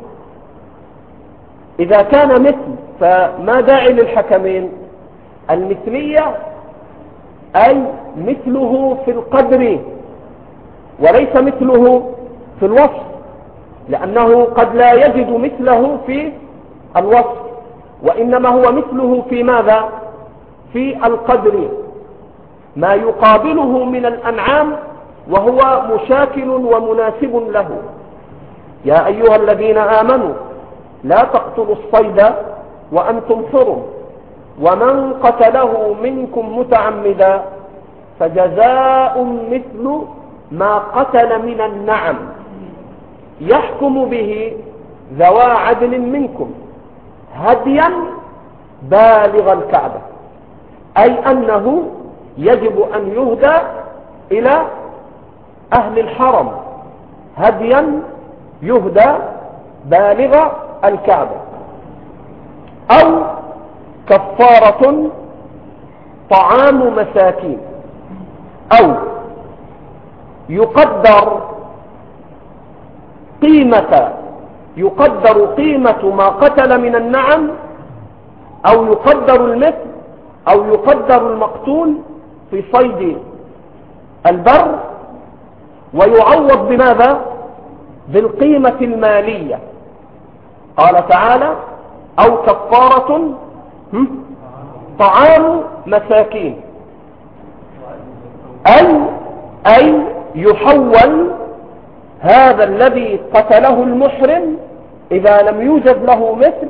إذا كان مثل فما داعي للحكمين؟ المثلية أي مثله في القدر وليس مثله في الوصف، لأنه قد لا يجد مثله في الوصف، وإنما هو مثله في ماذا؟ في القدر، ما يقابله من الأنعام وهو مشاكل ومناسب له. يا أيها الذين آمنوا لا تقتلوا الصيد وأنتم حرم ومن قتله منكم متعمدا فجزاء مثل ما قتل من النعم يحكم به ذوى عدل منكم هديا بالغ الكعبة، أي أنه يجب أن يهدى إلى أهل الحرم هديا يهدى بالغ الكعبة، أو كفارة طعام مساكين، أو يقدر قيمة يقدر قيمة ما قتل من النعم، أو يقدر المثل، أو يقدر المقتول في صيد البر ويعوض بماذا؟ بالقيمة المالية. قال تعالى أو كفارة طعام مساكين، أي أي يحول هذا الذي قتله المحرم إذا لم يوجد له مثل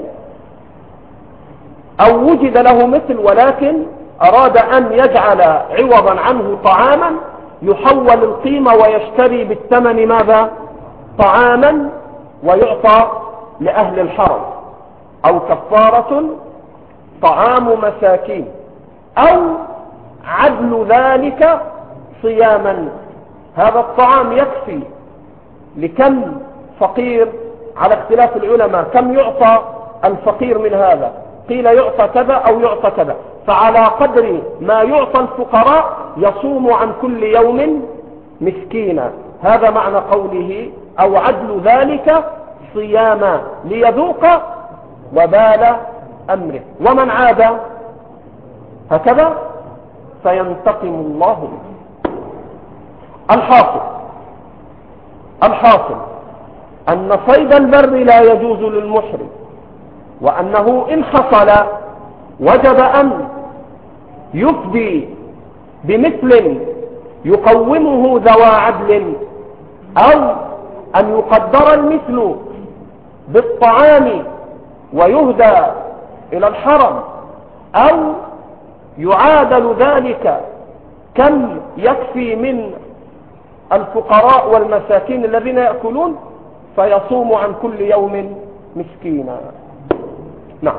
أو وجد له مثل ولكن أراد أن يجعل عوضا عنه طعاما، يحول القيمة ويشتري بالثمن ماذا؟ طعاما ويعطى لأهل الحرم. أو كفارة طعام مساكين، أو عدل ذلك صياما. هذا الطعام يكفي لكم فقير؟ على اختلاف العلماء كم يعطى الفقير من هذا؟ قيل يعطى كذا أو يعطى كذا، فعلى قدر ما يعطى الفقراء يصوم عن كل يوم مسكينا. هذا معنى قوله أو عدل ذلك صياما ليذوق وبال أمره، ومن عاد هكذا فينتقم الله منه. الحاصل الحاصل أن صيد البر لا يجوز للمحرم، وأنه إن حصل وجب أن يفدي بمثل يقومه ذوى عدل، أو أن يقدر المثل بالطعام ويهدى إلى الحرم، أو يعادل ذلك كم يكفي من الفقراء والمساكين الذين يأكلون فيصوم عن كل يوم مسكينا. نعم.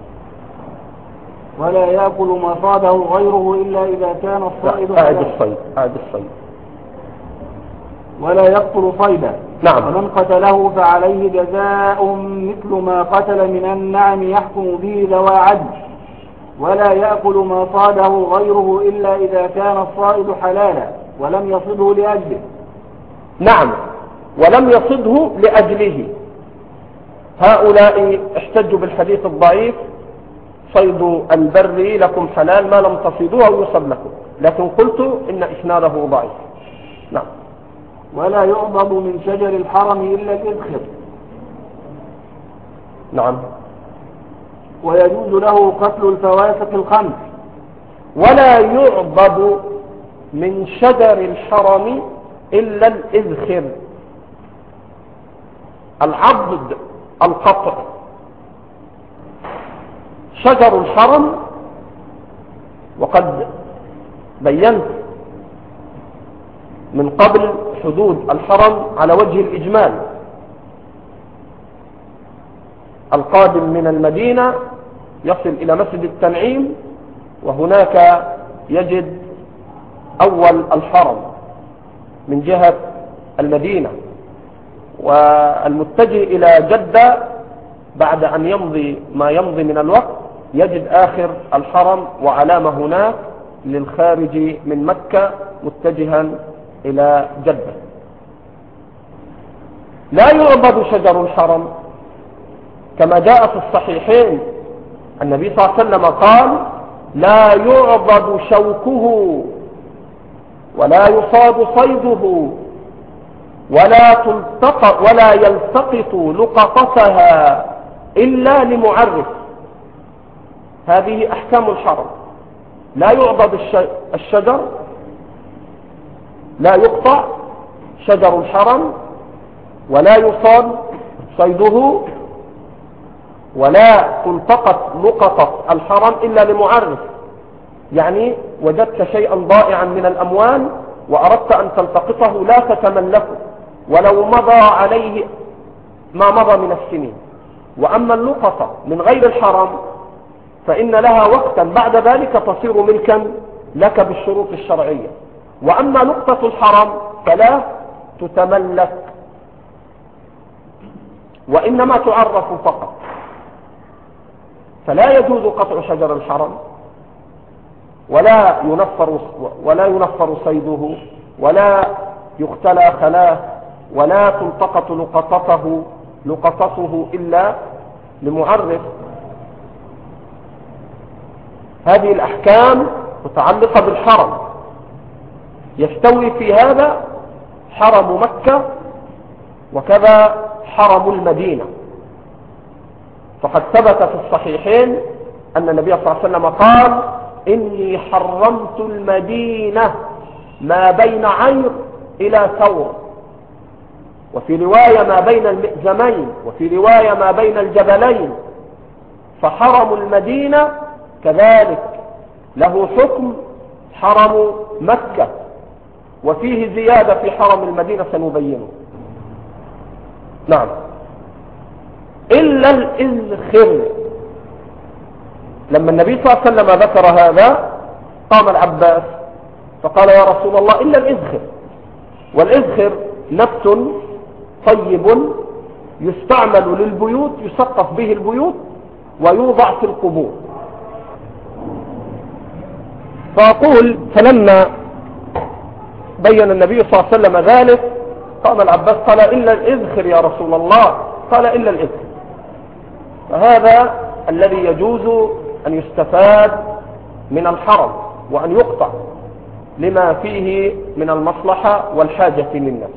ولا يأكل ما صاده غيره إلا إذا كان الصائد أعد الصيد أعد الصيد ولا يقتل صيدا. نعم. ومن قتله فعليه جزاء مثل ما قتل من النعم يحكم به ذوى عدل. ولا يأكل ما صاده غيره إلا إذا كان الصائد حلالا ولم يصده لأجله. نعم، ولم يصده لأجله. هؤلاء احتجوا بالحديث الضعيف صيد البر لكم حلال ما لم تصيدوه أو يصب لكم، لكن قلت إن إسناده ضعيف. نعم. ولا يعضد من شجر الحرم إلا الإذخر. نعم. ويجوز له قتل الفواسق الخمس. ولا يعضد من شجر الحرم إلا الإذخر. العضد القطع. شجر الحرم، وقد بينت من قبل حدود الحرم على وجه الإجمال. القادم من المدينة يصل إلى مسجد التنعيم، وهناك يجد أول الحرم من جهة المدينة، والمتجه إلى جدة بعد أن يمضي ما يمضي من الوقت يجد آخر الحرم وعلامة هناك للخارج من مكة متجها إلى جدة. لا يعبد شجر الحرم كما جاء في الصحيحين. النبي صلى الله عليه وسلم قال: لا يعبد شوكه ولا يصاد صيده ولا تلتقط ولا يلتقط لقطتها إلا لمعرف. هذه أحكام الحرم. لا يعبد الشجر، لا يقطع شجر الحرم، ولا يصاد صيده، ولا تلتقط لقطة الحرم إلا لمعرف. يعني وجدت شيئا ضائعا من الأموال وأردت أن تلتقطه لا تتملكه ولو مضى عليه ما مضى من السنين. وأما اللقطة من غير الحرم فإن لها وقتا بعد ذلك تصير ملكا لك بالشروط الشرعية. وأما لقطة الحرم فلا تتملك وإنما تعرف فقط. فلا يجوز قطع شجر الحرم، ولا ينفر ولا ينفر صيده، ولا يختلى خلاه، ولا تلتقط لقطته لقطته إلا لمعرف. هذه الأحكام متعلقة بالحرم. يستوي في هذا حرم مكة وكذا حرم المدينة. فقد ثبت في الصحيحين أن النبي صلى الله عليه وسلم قال: إني حرمت المدينة ما بين عير إلى ثور، وفي رواية ما بين المئزمين، وفي رواية ما بين الجبلين. فحرم المدينة كذلك له حكم حرم مكة، وفيه زيادة في حرم المدينة سنبينه. نعم. إلا الإذخر. لما النبي صلى الله عليه وسلم ذكر هذا قام العباس فقال: يا رسول الله، إلا الإذخر. والإذخر نبت طيب يستعمل للبيوت، يسقف به البيوت ويوضع في القبور. فأقول: فلما بين النبي صلى الله عليه وسلم ذلك قام العباس قال: إلا الإذخر يا رسول الله. قال: إلا الإذخر. فهذا الذي يجوز أن يستفاد من الحرم وأن يقطع لما فيه من المصلحة والحاجة للنفس.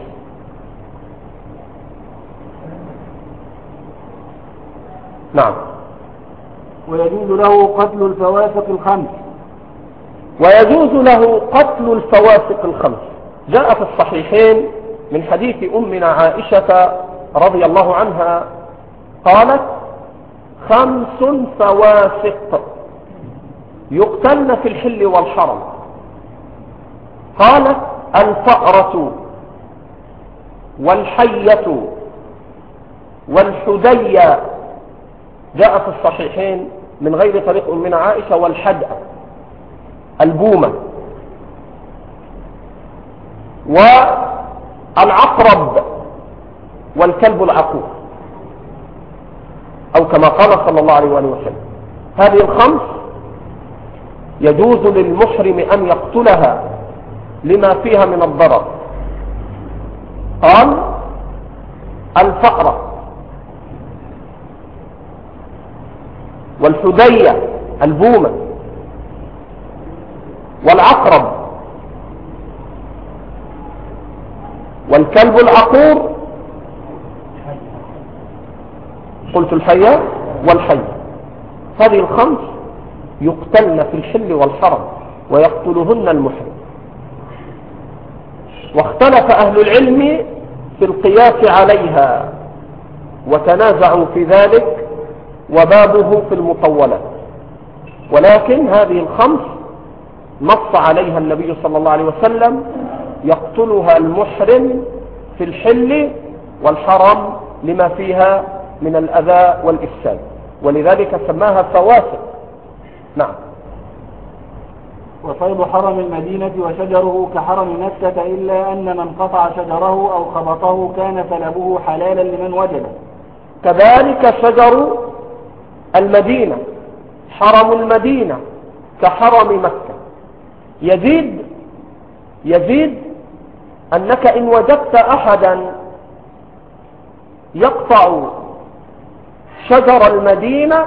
نعم. ويجوز له قتل الفواسق الخمس. ويجوز له قتل الفواسق الخمس. جاء في الصحيحين من حديث أمنا عائشة رضي الله عنها قالت: خمس فواسق يقتلن في الحل والحرم. قالت: الفأرة والحية والحدية. جاء في الصحيحين من غير طريق أمنا عائشة: والحدأ، البومة، والعقرب، والكلب العقور، أو كما قال صلى الله عليه وآله وسلم. هذه الخمس يجوز للمحرم أن يقتلها لما فيها من الضرر. قال: الفأرة والحدية، البومة، والعقرب، والكلب العقور، قلت الحية والحية. هذه الخمس يقتلن في الحل والحرم ويقتلهن المحرم. واختلف أهل العلم في القياس عليها وتنازعوا في ذلك، وبابه في المطولات. ولكن هذه الخمس نص عليها النبي صلى الله عليه وسلم: يقتلها المحرم في الحل والحرم لما فيها من الأذى والإفساد، ولذلك سماها فواسق. نعم. وصيد حرم المدينة وشجره كحرم مكة، إلا أن من قطع شجره أو خبطه كان سلبه حلالا لمن وجده. كذلك شجر المدينة، حرم المدينة كحرم مكة، يزيد يزيد أنك إن وجدت أحدا يقطع شجر المدينة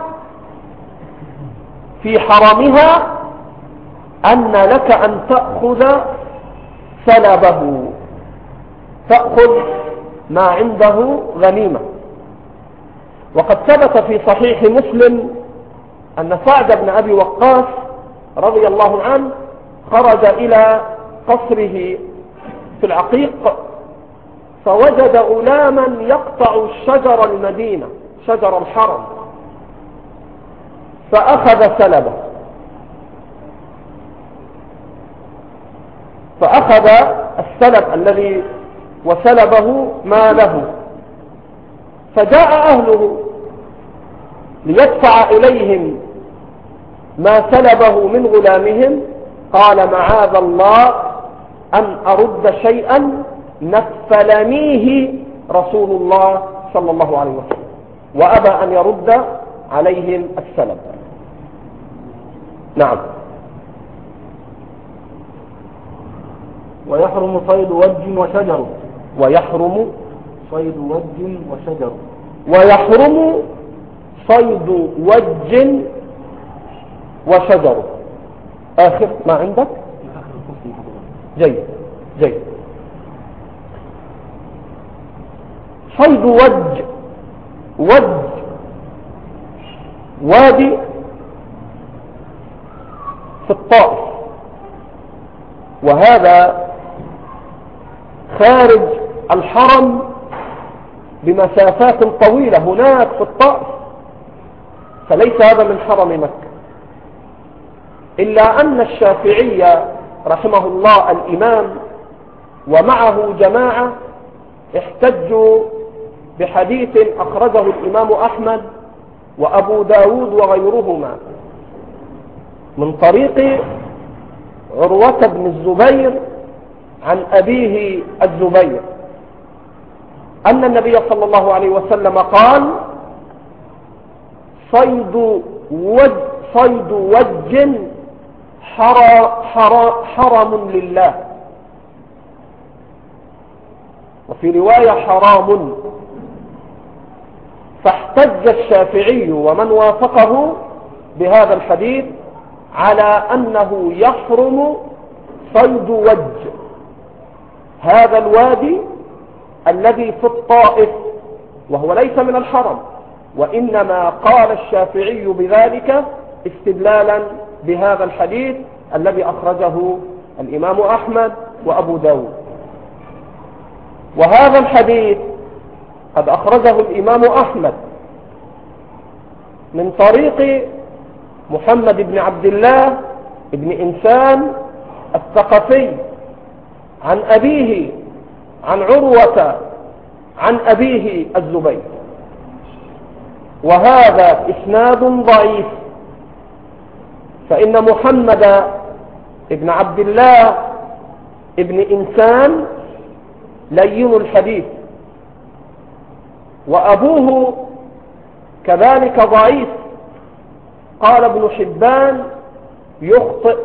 في حرمها أن لك أن تأخذ سلبه، تأخذ ما عنده غنيمة. وقد ثبت في صحيح مسلم أن سعد بن أبي وقاص رضي الله عنه خرج إلى قصره في العقيق فوجد غلاما يقطع شجر المدينة، شجر الحرم، فأخذ سلبه، فأخذ السلب الذي وسلبه ماله. فجاء أهله ليدفع إليهم ما سلبه من غلامهم، قال معاذ الله أن أرد شيئا نفلنيه رسول الله صلى الله عليه وسلم، وأبى أن يرد عليهم السلب. نعم. ويحرم صيد وج وشجر. ويحرم صيد وج وشجر. ويحرم صيد وج وشجر. آخر ما عندك؟ جيد جيد. صيد وج، وج وادي في الطائف، وهذا خارج الحرم بمسافات طويلة هناك في الطائف، فليس هذا من حرم مكة. إلا أن الشافعي رحمه الله الإمام ومعه جماعة احتجوا بحديث أخرجه الإمام أحمد وأبو داود وغيرهما من طريق عروة بن الزبير عن أبيه الزبير أن النبي صلى الله عليه وسلم قال: صيد وج صيد وج حرم لله، وفي رواية حرام. فاحتج الشافعي ومن وافقه بهذا الحديث على أنه يحرم صيد وج، هذا الوادي الذي في الطائف، وهو ليس من الحرم، وإنما قال الشافعي بذلك استدلالا بهذا الحديث الذي أخرجه الإمام أحمد وأبو داود. وهذا الحديث قد أخرجه الإمام أحمد من طريق محمد بن عبد الله بن إنسان الثقفي عن أبيه عن عروة عن أبيه الزبير، وهذا إسناد ضعيف، فإن محمد بن عبد الله بن إنسان لين الحديث، وأبوه كذلك ضعيف. قال ابن حبان يخطئ.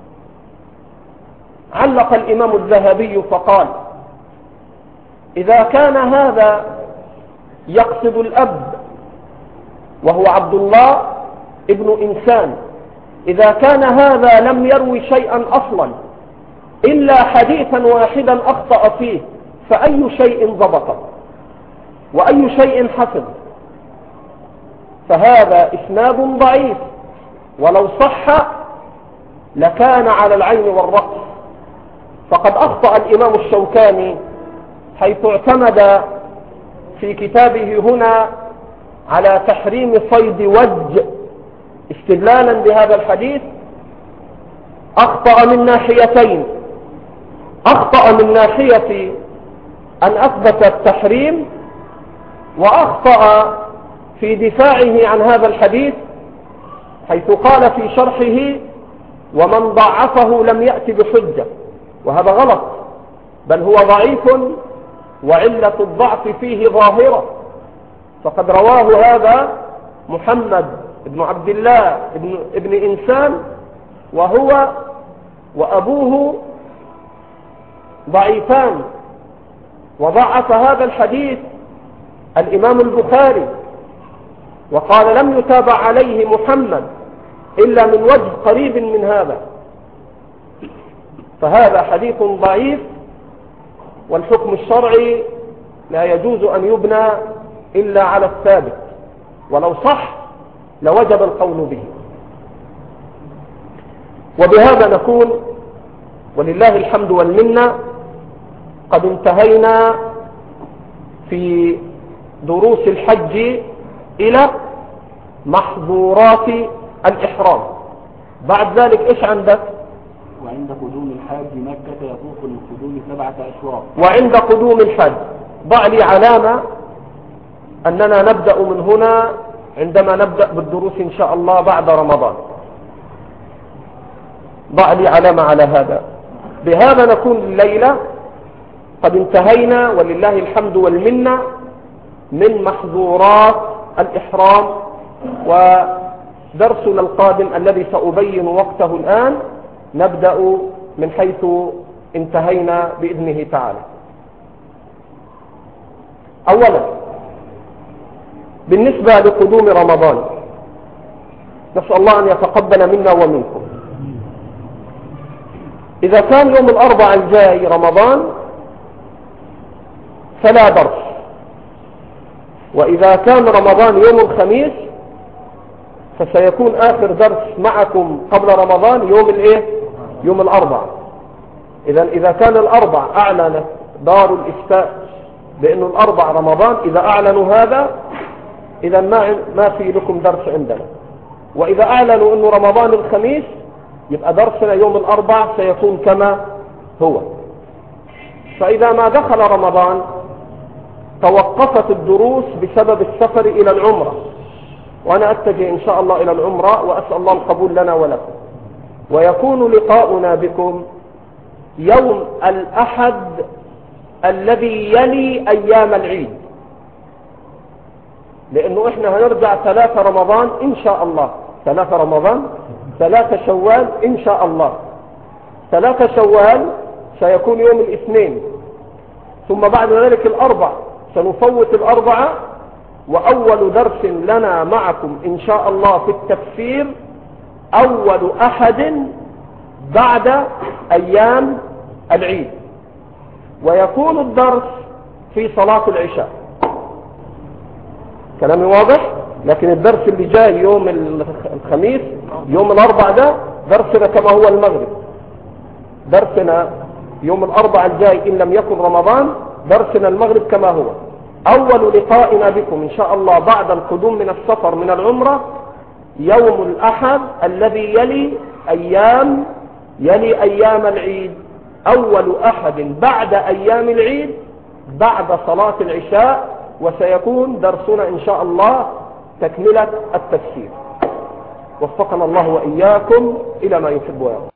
علق الإمام الذهبي فقال: إذا كان هذا يقصد الأب وهو عبد الله ابن إنسان، إذا كان هذا لم يروي شيئا أصلا إلا حديثا واحدا أخطأ فيه، فأي شيء ضبط وأي شيء حفظ؟ فهذا إسناد ضعيف، ولو صح لكان على العين والرأس. فقد أخطأ الإمام الشوكاني حيث اعتمد في كتابه هنا على تحريم صيد وج استدلالا بهذا الحديث. أخطأ من ناحيتين: أخطأ من ناحية أن أثبت التحريم، وأخطأ في دفاعه عن هذا الحديث حيث قال في شرحه: ومن ضعفه لم يأت بحجة، وهذا غلط، بل هو ضعيف وعلة الضعف فيه ظاهرة. فقد رواه هذا محمد بن عبد الله بن, بن إنسان، وهو وأبوه ضعيفان، وضعف هذا الحديث الإمام البخاري وقال لم يتابع عليه محمد إلا من وجه قريب من هذا، فهذا حديث ضعيف، والحكم الشرعي لا يجوز أن يبنى إلا على الثابت، ولو صح لوجب القول به. وبهذا نكون ولله الحمد والمنة قد انتهينا في دروس الحج إلى محظورات الإحرام. بعد ذلك إيش عندك؟ وعند قدوم الحاج مكة يطوف للقدوم سبعة أشواط. وعند قدوم الحج ضع لي علامة أننا نبدأ من هنا عندما نبدأ بالدروس إن شاء الله بعد رمضان. ضع لي علامة على هذا. بهذا نكون الليلة قد انتهينا ولله الحمد والمنة من محظورات الإحرام، ودرسنا القادم الذي سأبين وقته الآن نبدأ من حيث انتهينا بإذنه تعالى. أولا بالنسبة لقدوم رمضان، نسأل الله أن يتقبل منا ومنكم. إذا كان يوم الأربعاء الجاي رمضان فلا درس، وإذا كان رمضان يوم الخميس فسيكون آخر درس معكم قبل رمضان يوم الإيه؟ يوم الأربعاء. إذا إذا كان الأربع أعلنت دار الإفتاء بأنه الأربع رمضان، إذا أعلنوا هذا إذا ما ما في لكم درس عندنا. وإذا أعلنوا أنه رمضان الخميس يبقى درسنا يوم الأربع سيكون كما هو. فإذا ما دخل رمضان توقفت الدروس بسبب السفر إلى العمرة، وأنا أتجه إن شاء الله إلى العمرة وأسأل الله القبول لنا ولكم. ويكون لقاؤنا بكم يوم الأحد الذي يلي أيام العيد، لأنه إحنا هنرجع ثلاثة رمضان إن شاء الله، ثلاثة رمضان ثلاثة شوال إن شاء الله. ثلاثة شوال سيكون يوم الاثنين، ثم بعد ذلك الأربع سنفوت الأربعة، وأول درس لنا معكم إن شاء الله في التفسير أول أحد بعد أيام العيد، ويكون الدرس في صلاة العشاء. كلامي واضح؟ لكن الدرس اللي جاي يوم الخميس يوم الأربع ده درسنا كما هو المغرب. درسنا يوم الأربع الجاي إن لم يكن رمضان درسنا المغرب كما هو. أول لقائنا بكم إن شاء الله بعد القدوم من السفر من العمرة يوم الأحد الذي يلي أيام يلي أيام العيد، أول أحد بعد أيام العيد بعد صلاة العشاء، وسيكون درسنا إن شاء الله تكملة التفسير. وفقنا الله وإياكم إلى ما يحب ويرضى.